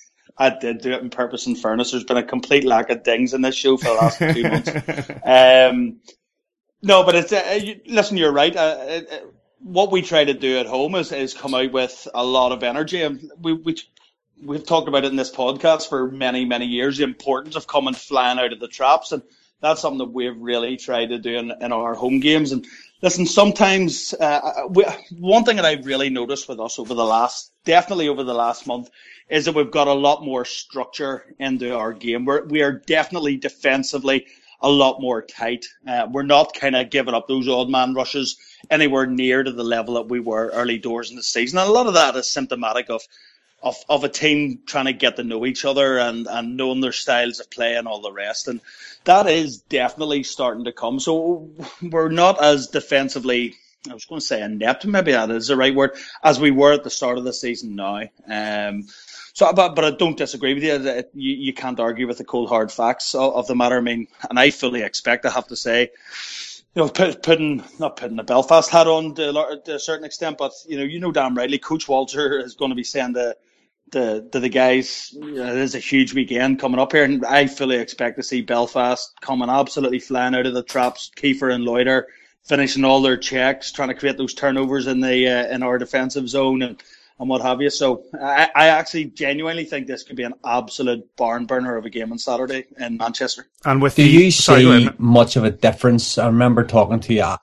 S7: I did do it on purpose. In fairness, there's been a complete lack of dings in this show for the last two months. Um, no, but it's uh, you, listen. You're right. Uh, it, what we try to do at home is is come out with a lot of energy, and we we. We've talked about it in this podcast for many, many years, the importance of coming flying out of the traps, and that's something that we've really tried to do in, in our home games. And listen, sometimes uh, we, one thing that I've really noticed with us over the last, definitely over the last month, is that we've got a lot more structure into our game. We're, we are definitely defensively a lot more tight. Uh, we're not kind of giving up those odd man rushes anywhere near to the level that we were early doors in the season. And a lot of that is symptomatic of Of, of a team trying to get to know each other and, and knowing their styles of play and all the rest. And that is definitely starting to come. So we're not as defensively, I was going to say inept, maybe that is the right word, as we were at the start of the season now. Um, so, but, but I don't disagree with you. That you. You can't argue with the cold hard facts of, of the matter. I mean, and I fully expect, I have to say, you know, put, putting, not putting the Belfast hat on to, to a certain extent, but, you know, you know damn rightly, Coach Walter is going to be saying to, to, to the guys, you know, there's a huge weekend coming up here, and I fully expect to see Belfast coming absolutely flying out of the traps, Kiefer and Loiter finishing all their checks, trying to create those turnovers in the uh, in our defensive zone and, and what have you. So I, I actually genuinely think this could be an absolute barn burner of a game on Saturday in Manchester.
S1: And with
S3: Do
S1: the,
S3: you
S1: sorry,
S3: see much of a difference? I remember talking to you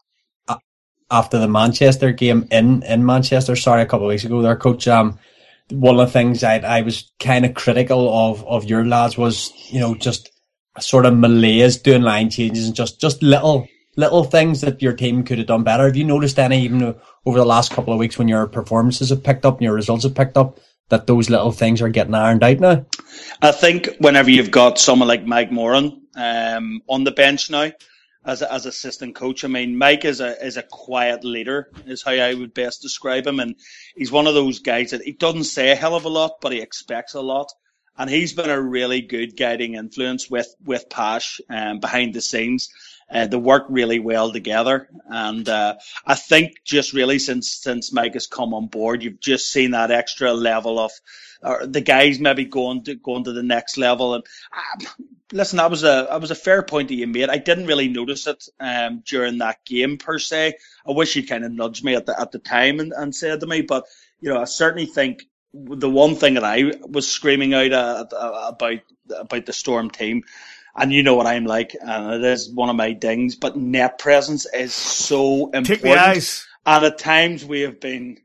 S3: after the Manchester game in, in Manchester, sorry, a couple of weeks ago there, Coach. Um, one of the things I I was kind of critical of, of your lads was, you know, just a sort of malaise doing line changes and just, just little little things that your team could have done better. Have you noticed any, even over the last couple of weeks when your performances have picked up and your results have picked up, that those little things are getting ironed out now?
S7: I think whenever you've got someone like Mike Moran um, on the bench now, as a, as assistant coach, I mean, Mike is a is a quiet leader, is how I would best describe him, and he's one of those guys that he doesn't say a hell of a lot, but he expects a lot, and he's been a really good guiding influence with with Pash um, behind the scenes. Uh, they work really well together, and uh, I think just really since since Mike has come on board, you've just seen that extra level of uh, the guys maybe going to going to the next level. And uh, listen, that was a that was a fair point that you made. I didn't really notice it um, during that game per se. I wish you'd kind of nudged me at the at the time and, and said to me, but you know, I certainly think the one thing that I was screaming out uh, about about the Storm team, and you know what I'm like, and it is one of my dings, but net presence is so important.
S1: Take the eyes.
S7: And at times we have been,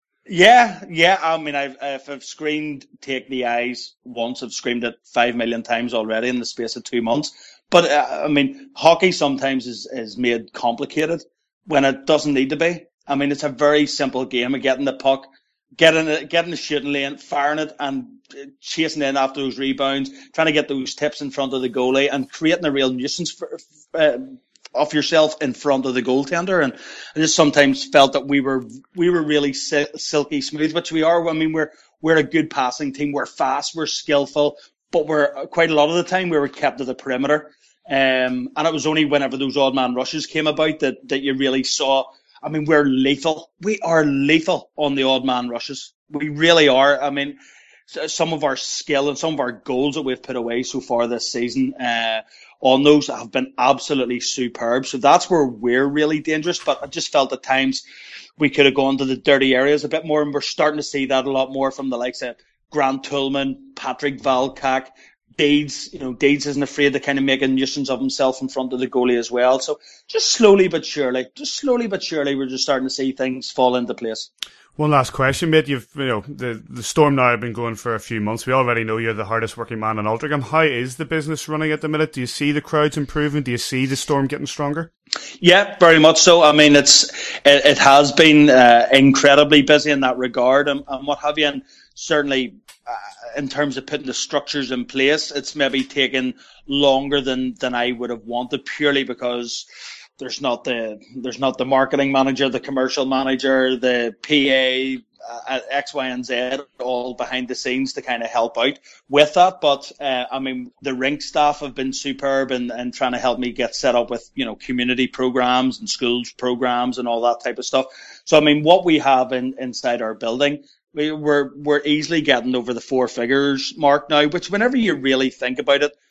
S7: yeah, yeah. I mean, I've if I've screamed "take the eyes" once, I've screamed it five million times already in the space of two months. But uh, I mean, hockey sometimes is is made complicated when it doesn't need to be. I mean, it's a very simple game of getting the puck, getting it, getting the shooting lane, firing it, and chasing in after those rebounds, trying to get those tips in front of the goalie, and creating a real nuisance for, uh, of yourself in front of the goaltender. And I just sometimes felt that we were we were really silky smooth, which we are. I mean, we're we're a good passing team. We're fast. We're skillful, but we're quite a lot of the time we were kept to the perimeter. Um, and it was only whenever those odd man rushes came about that that you really saw. I mean, we're lethal. We are lethal on the odd man rushes. We really are. I mean, some of our skill and some of our goals that we've put away so far this season uh, on those have been absolutely superb. So that's where we're really dangerous. But I just felt at times we could have gone to the dirty areas a bit more. And we're starting to see that a lot more from the likes of Grant Tullman, Patrick Valkak, Deeds, you know, Deeds isn't afraid to kind of make a nuisance of himself in front of the goalie as well. So just slowly but surely, just slowly but surely, we're just starting to see things fall into place.
S1: One last question, mate. You've, you know, the the Storm now have been going for a few months. We already know you're the hardest working man in Altrincham. How is the business running at the minute? Do you see the crowds improving? Do you see the Storm getting stronger?
S7: Yeah, very much so. I mean, it's it, it has been uh, incredibly busy in that regard, and, and what have you. And certainly, uh, in terms of putting the structures in place, it's maybe taken longer than than I would have wanted, purely because there's not the there's not the marketing manager, the commercial manager, the P A, uh, X, Y, and Z, all behind the scenes to kind of help out with that. But uh, I mean, the rink staff have been superb and and trying to help me get set up with, you know, community programs and schools programs and all that type of stuff. So I mean, what we have in inside our building, we, we're we're easily getting over the four figures mark now. Which, whenever you really think about it,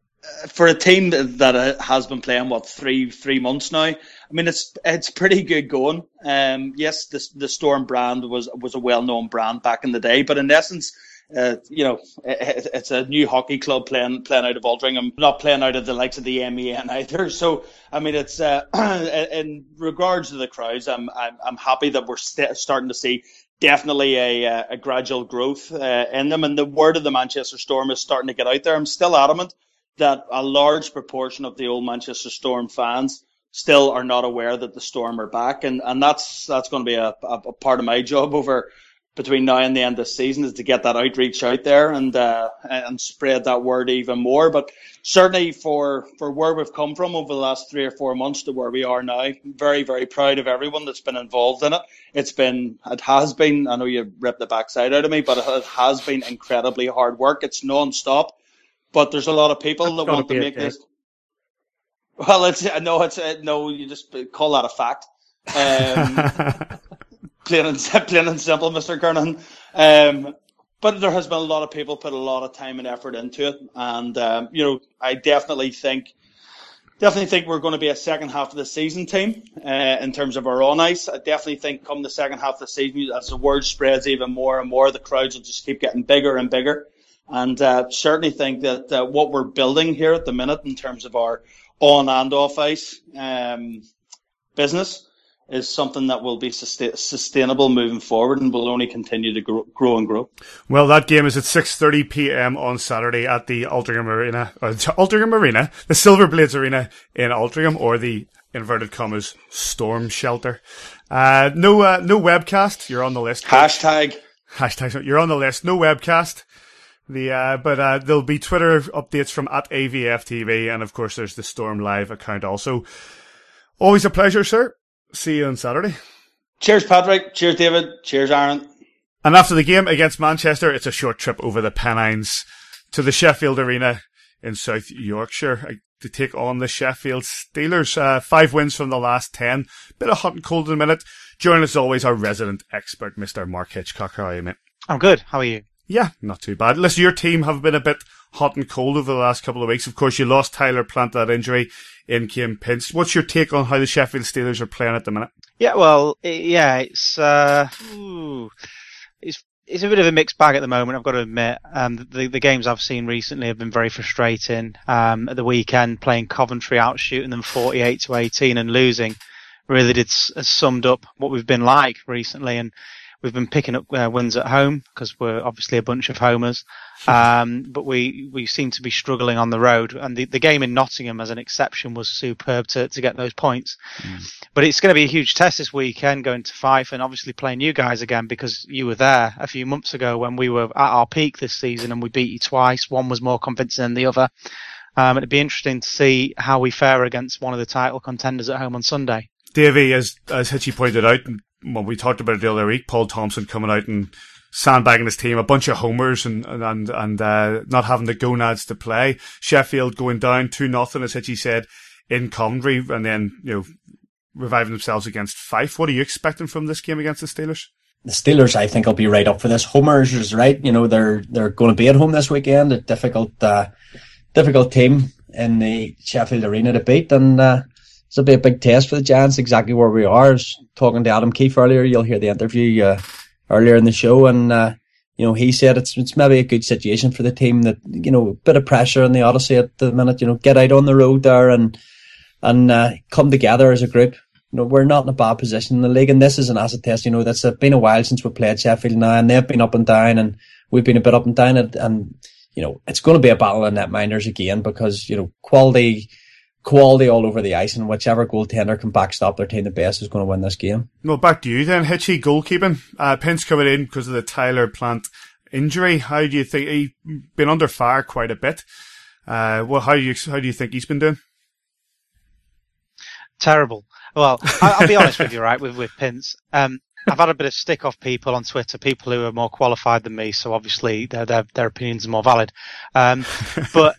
S7: for a team that has been playing what three three months now, I mean it's it's pretty good going. Um, yes, the the Storm brand was was a well known brand back in the day, but in essence, uh, you know, it, it's a new hockey club playing playing out of Altrincham, not playing out of the likes of the M E N either. So I mean, it's uh, in regards to the crowds, I'm I'm, I'm happy that we're st- starting to see definitely a a gradual growth uh, in them, and the word of the Manchester Storm is starting to get out there. I'm still adamant that a large proportion of the old Manchester Storm fans still are not aware that the Storm are back, and, and that's that's going to be a, a, a part of my job over between now and the end of the season, is to get that outreach out there and uh, and spread that word even more. But certainly for for where we've come from over the last three or four months to where we are now, very very proud of everyone that's been involved in it. It's been it has been I know you ripped the backside out of me, but it has been incredibly hard work. It's non-stop. But there's a lot of people that want to make this. Well, it's no, it's uh, no. You just call that a fact. Um, plain and plain and simple, Mister Kernan. Um, but there has been a lot of people put a lot of time and effort into it, and um, you know, I definitely think, definitely think we're going to be a second half of the season team uh, in terms of our on ice. I definitely think come the second half of the season, as the word spreads even more and more, the crowds will just keep getting bigger and bigger. And uh, certainly think that uh, what we're building here at the minute in terms of our on and off ice um, business is something that will be sustain- sustainable moving forward and will only continue to grow, grow and grow.
S1: Well, that game is at six thirty p.m. on Saturday at the Altrincham Arena, uh, Altrincham Arena, the Silver Blades Arena in Altrincham, or the inverted commas Storm Shelter. Uh, no, uh, no webcast. You're on the list.
S7: Hashtag.
S1: Hashtag. You're on the list. No webcast. The uh, but uh, there'll be Twitter updates from at A V F T V, and of course there's the Storm Live account also. Always a pleasure, sir. See you on Saturday.
S7: Cheers, Patrick. Cheers, David. Cheers, Aaron.
S1: And after the game against Manchester, it's a short trip over the Pennines to the Sheffield Arena in South Yorkshire to take on the Sheffield Steelers. Uh, five wins from the last ten. Bit of hot and cold in a minute. Join us as always, our resident expert, Mister Mark Hitchcock. How are you, mate?
S8: I'm good. How are you?
S1: Yeah, not too bad. Listen, your team have been a bit hot and cold over the last couple of weeks. Of course, you lost Tyler Plant, that injury. In came Pince. What's your take on how the Sheffield Steelers are playing at the minute?
S8: Yeah, well, yeah, it's uh, ooh, it's it's a bit of a mixed bag at the moment, I've got to admit. Um, the, the games I've seen recently have been very frustrating. Um, at the weekend, playing Coventry, out shooting them forty-eight to eighteen and losing really did has summed up what we've been like recently. And we've been picking up uh, wins at home because we're obviously a bunch of homers. Um, but we, we seem to be struggling on the road. And the, the game in Nottingham, as an exception, was superb to, to get those points. Mm. But it's going to be a huge test this weekend, going to Fife and obviously playing you guys again, because you were there a few months ago when we were at our peak this season and we beat you twice. One was more convincing than the other. Um, it'd be interesting to see how we fare against one of the title contenders at home on Sunday.
S1: Davey, as, as Hitchy pointed out, when we talked about it the other week, Paul Thompson coming out and sandbagging his team, a bunch of homers and and and uh, not having the gonads to play. Sheffield going down two nothing, as Hitchy said, in Coventry, and then you know reviving themselves against Fife. What are you expecting from this game against the Steelers?
S3: The Steelers, I think, will be right up for this. Homers is right. You know they're they're going to be at home this weekend. A difficult uh, difficult team in the Sheffield Arena to beat, and. Uh, It'll be a big test for the Giants, exactly where we are. I was talking to Adam Keefe earlier. You'll hear the interview uh, earlier in the show. And, uh, you know, he said it's it's maybe a good situation for the team that, you know, a bit of pressure in the Odyssey at the minute, you know, get out on the road there and and uh, come together as a group. You know, we're not in a bad position in the league. And this is an acid test. You know, that's uh, been a while since we played Sheffield now, and they've been up and down, and we've been a bit up and down. And, and you know, it's going to be a battle of netminders again because, you know, quality... Quality all over the ice, and whichever goaltender can backstop their team the best is going to win this game.
S1: Well, back to you then, Hitchy, goalkeeping. Uh, Pince coming in because of the Tyler Plant injury. How do you think he's been under fire quite a bit? Uh, well, how do you how do you think he's been doing?
S8: Terrible. Well, I'll be honest with you, right? With with Pince, um, I've had a bit of stick off people on Twitter, people who are more qualified than me, so obviously their their, their opinions are more valid. Um, but.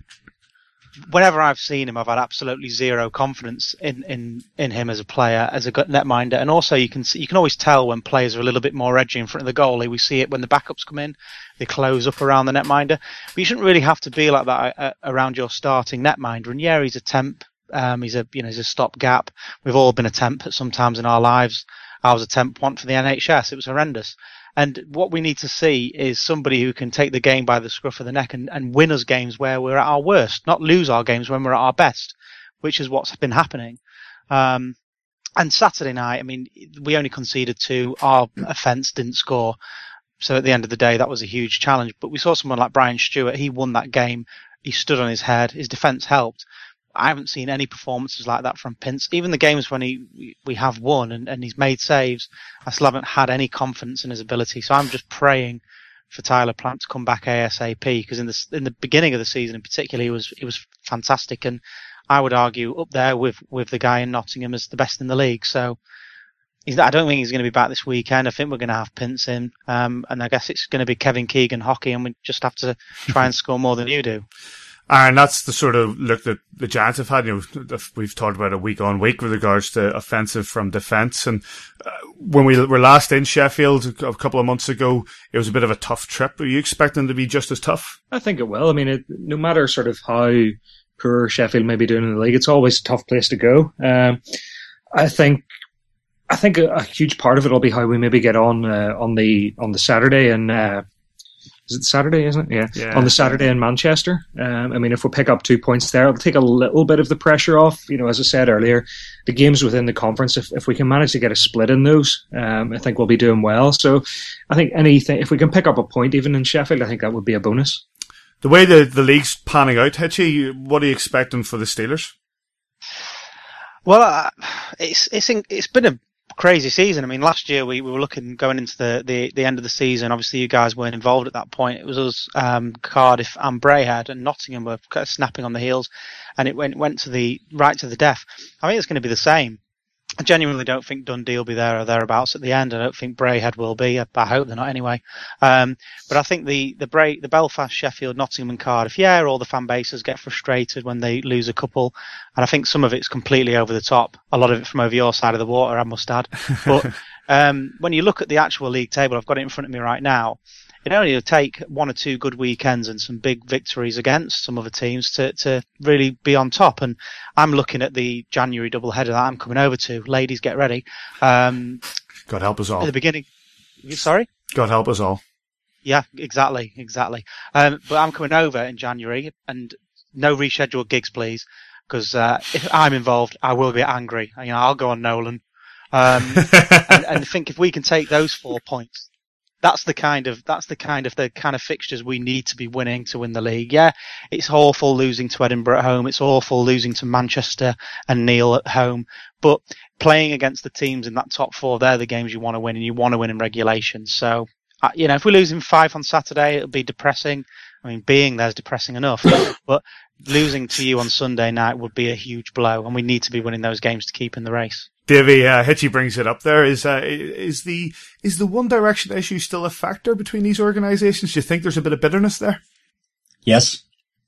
S8: Whenever I've seen him, I've had absolutely zero confidence in, in, in him as a player, as a netminder. And also you can see, you can always tell when players are a little bit more edgy in front of the goalie. We see it when the backups come in, they close up around the netminder. But you shouldn't really have to be like that uh, around your starting netminder. And yeah, he's a temp. Um, he's a, you know, he's a stopgap. We've all been a temp at some times in our lives. I was a temp once for the N H S. It was horrendous. And what we need to see is somebody who can take the game by the scruff of the neck and, and win us games where we're at our worst, not lose our games when we're at our best, which is what's been happening. Um, and Saturday night, I mean, we only conceded two. Our offence didn't score. So at the end of the day, that was a huge challenge. But we saw someone like Brian Stewart. He won that game. He stood on his head. His defence helped. I haven't seen any performances like that from Pince. Even the games when he we have won and, and he's made saves, I still haven't had any confidence in his ability. So I'm just praying for Tyler Plant to come back ASAP, because in the in the beginning of the season in particular, he was he was fantastic, and I would argue up there with with the guy in Nottingham as the best in the league. So he's, I don't think he's going to be back this weekend. I think we're going to have Pince in, um, and I guess it's going to be Kevin Keegan hockey, and we just have to try and score more than you do.
S1: And that's the sort of look that the Giants have had. You know, we've talked about it week on week with regards to offensive from defence. And uh, when we were last in Sheffield a couple of months ago, it was a bit of a tough trip. Are you expecting to be just as tough?
S4: I think it will. I mean, it, no matter sort of how poor Sheffield may be doing in the league, it's always a tough place to go. Um, I think. I think a, a huge part of it will be how we maybe get on uh, on the on the Saturday and. Uh, Is it Saturday, isn't it? Yeah. yeah. On the Saturday in Manchester. Um, I mean, if we pick up two points there, it'll take a little bit of the pressure off. You know, as I said earlier, the games within the conference, if, if we can manage to get a split in those, um, I think we'll be doing well. So I think anything, if we can pick up a point even in Sheffield, I think that would be a bonus.
S1: The way the, the league's panning out, Hitchy, what are you expecting for the Steelers?
S8: Well, uh, it's, it's, in, it's been a crazy season. I mean, last year we, we were looking going into the, the, the end of the season. Obviously, you guys weren't involved at that point. It was us, um, Cardiff and Braehead, and Nottingham were kind of snapping on the heels, and it went went to the right to the death. I think it's going to be the same. I genuinely don't think Dundee will be there or thereabouts at the end. I don't think Braehead will be. I, I hope they're not anyway. Um, but I think the the, Bra- the Belfast, Sheffield, Nottingham and Cardiff, yeah, all the fan bases get frustrated when they lose a couple. And I think some of it's completely over the top. A lot of it from over your side of the water, I must add. But um, when you look at the actual league table, I've got it in front of me right now. It only will take one or two good weekends and some big victories against some other teams to, to really be on top. And I'm looking at the January doubleheader that I'm coming over to. Ladies, get ready. Um,
S1: God help us all.
S8: At the beginning. Sorry?
S1: God help us all.
S8: Yeah, exactly, exactly. Um, but I'm coming over in January, and no rescheduled gigs, please, because uh, if I'm involved, I will be angry. You know, I'll go on Nolan, um, and, and think if we can take those four points. That's the kind of that's the kind of the kind of fixtures we need to be winning to win the league. Yeah, it's awful losing to Edinburgh at home. It's awful losing to Manchester and Neil at home. But playing against the teams in that top four, they're the games you want to win, and you want to win in regulation. So, uh, you know, if we lose in five on Saturday, it'll be depressing. I mean, being there's depressing enough, but losing to you on Sunday night would be a huge blow, and we need to be winning those games to keep in the race.
S1: Davey, uh, Hitchy brings it up there. Is uh, is the is the One Direction issue still a factor between these organisations? Do you think there's a bit of bitterness there?
S3: Yes.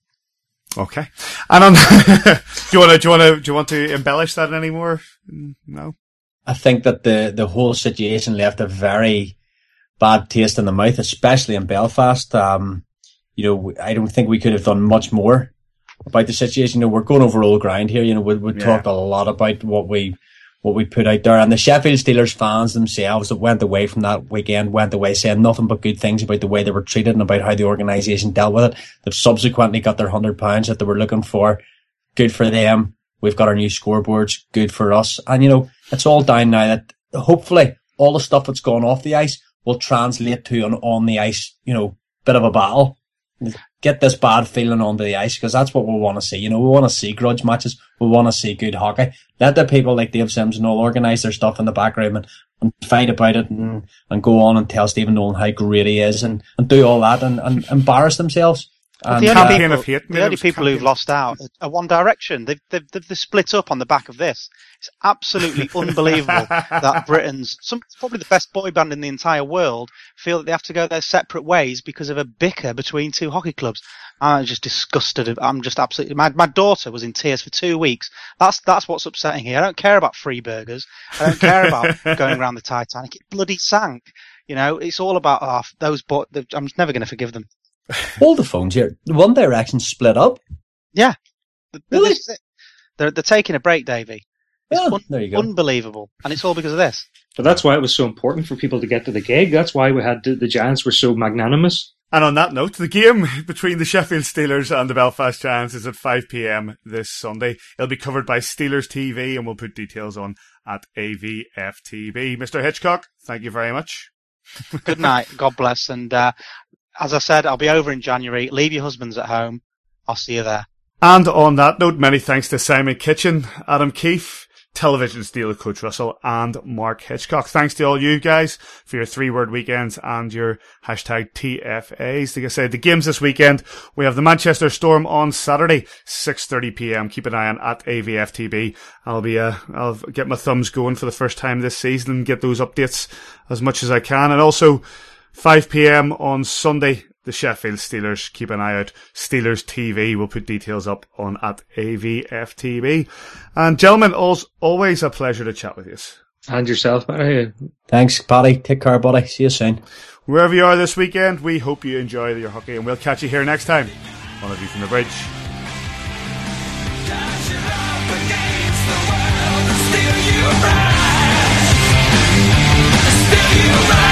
S1: Okay. And on, do you want to do you want to do you want to embellish that anymore? No.
S3: I think that the the whole situation left a very bad taste in the mouth, especially in Belfast. Um, you know, I don't think we could have done much more about the situation. You know, we're going over old ground here. You know, we we yeah. talked a lot about what we. what we put out there, and the Sheffield Steelers fans themselves that went away from that weekend went away saying nothing but good things about the way they were treated and about how the organisation dealt with it. They've subsequently got their hundred pounds that they were looking for. Good for them. We've got our new scoreboards. Good for us. And you know, it's all down now that hopefully all the stuff that's gone off the ice will translate to an on the ice, you know, bit of a battle. Get this bad feeling onto the ice, because that's what we want to see. You know, we want to see grudge matches. We want to see good hockey. Let the people like Dave Simpson all organise their stuff in the back room and, and fight about it and, and go on and tell Stephen Nolan how great he is and, and do all that and, and embarrass themselves. And,
S8: the only
S3: uh,
S8: people,
S1: of hate,
S8: the only people who've lost out are One Direction. They've, they've, they've split up on the back of this. It's absolutely unbelievable that Britain's, some, probably the best boy band in the entire world, feel that they have to go their separate ways because of a bicker between two hockey clubs. I'm just disgusted. I'm just absolutely, my, my daughter was in tears for two weeks. That's, that's what's upsetting here. I don't care about free burgers. I don't care about going around the Titanic. It bloody sank. You know, it's all about, oh, those, but I'm never going to forgive them.
S3: Hold the phones here. One Direction split up.
S8: Yeah,
S3: really?
S8: This is it. They're they're taking a break, Davey. It's
S3: Oh,
S8: un-
S3: there you go.
S8: unbelievable, and it's all because of this.
S4: But that's why it was so important for people to get to the gig. That's why we had the, the Giants were so magnanimous.
S1: And on that note, the game between the Sheffield Steelers and the Belfast Giants is at five p.m. this Sunday. It'll be covered by Steelers T V, and we'll put details on at A V F T B. Mister Hitchcock, thank you very much.
S8: Good night. God bless. And uh, as I said, I'll be over in January. Leave your husbands at home. I'll see you there.
S1: And on that note, many thanks to Simon Kitchen, Adam Keefe, Television Steeler Coach Russell, and Mark Hitchcock. Thanks to all you guys for your three-word weekends and your hashtag T F As. Like I said, the games this weekend, we have the Manchester Storm on Saturday, six thirty p.m. Keep an eye on at A V F T B. I'll be, uh, I'll get my thumbs going for the first time this season and get those updates as much as I can. And also, five p.m. on Sunday, the Sheffield Steelers. Keep an eye out. Steelers T V. We'll put details up on at A V F T B. And gentlemen, always a pleasure to chat with you.
S4: And yourself, Barry.
S3: Thanks, Paddy. Take care, buddy. See you soon.
S1: Wherever you are this weekend, we hope you enjoy your hockey, and we'll catch you here next time on A View from the Bridge.
S9: Still you rise. Still you rise.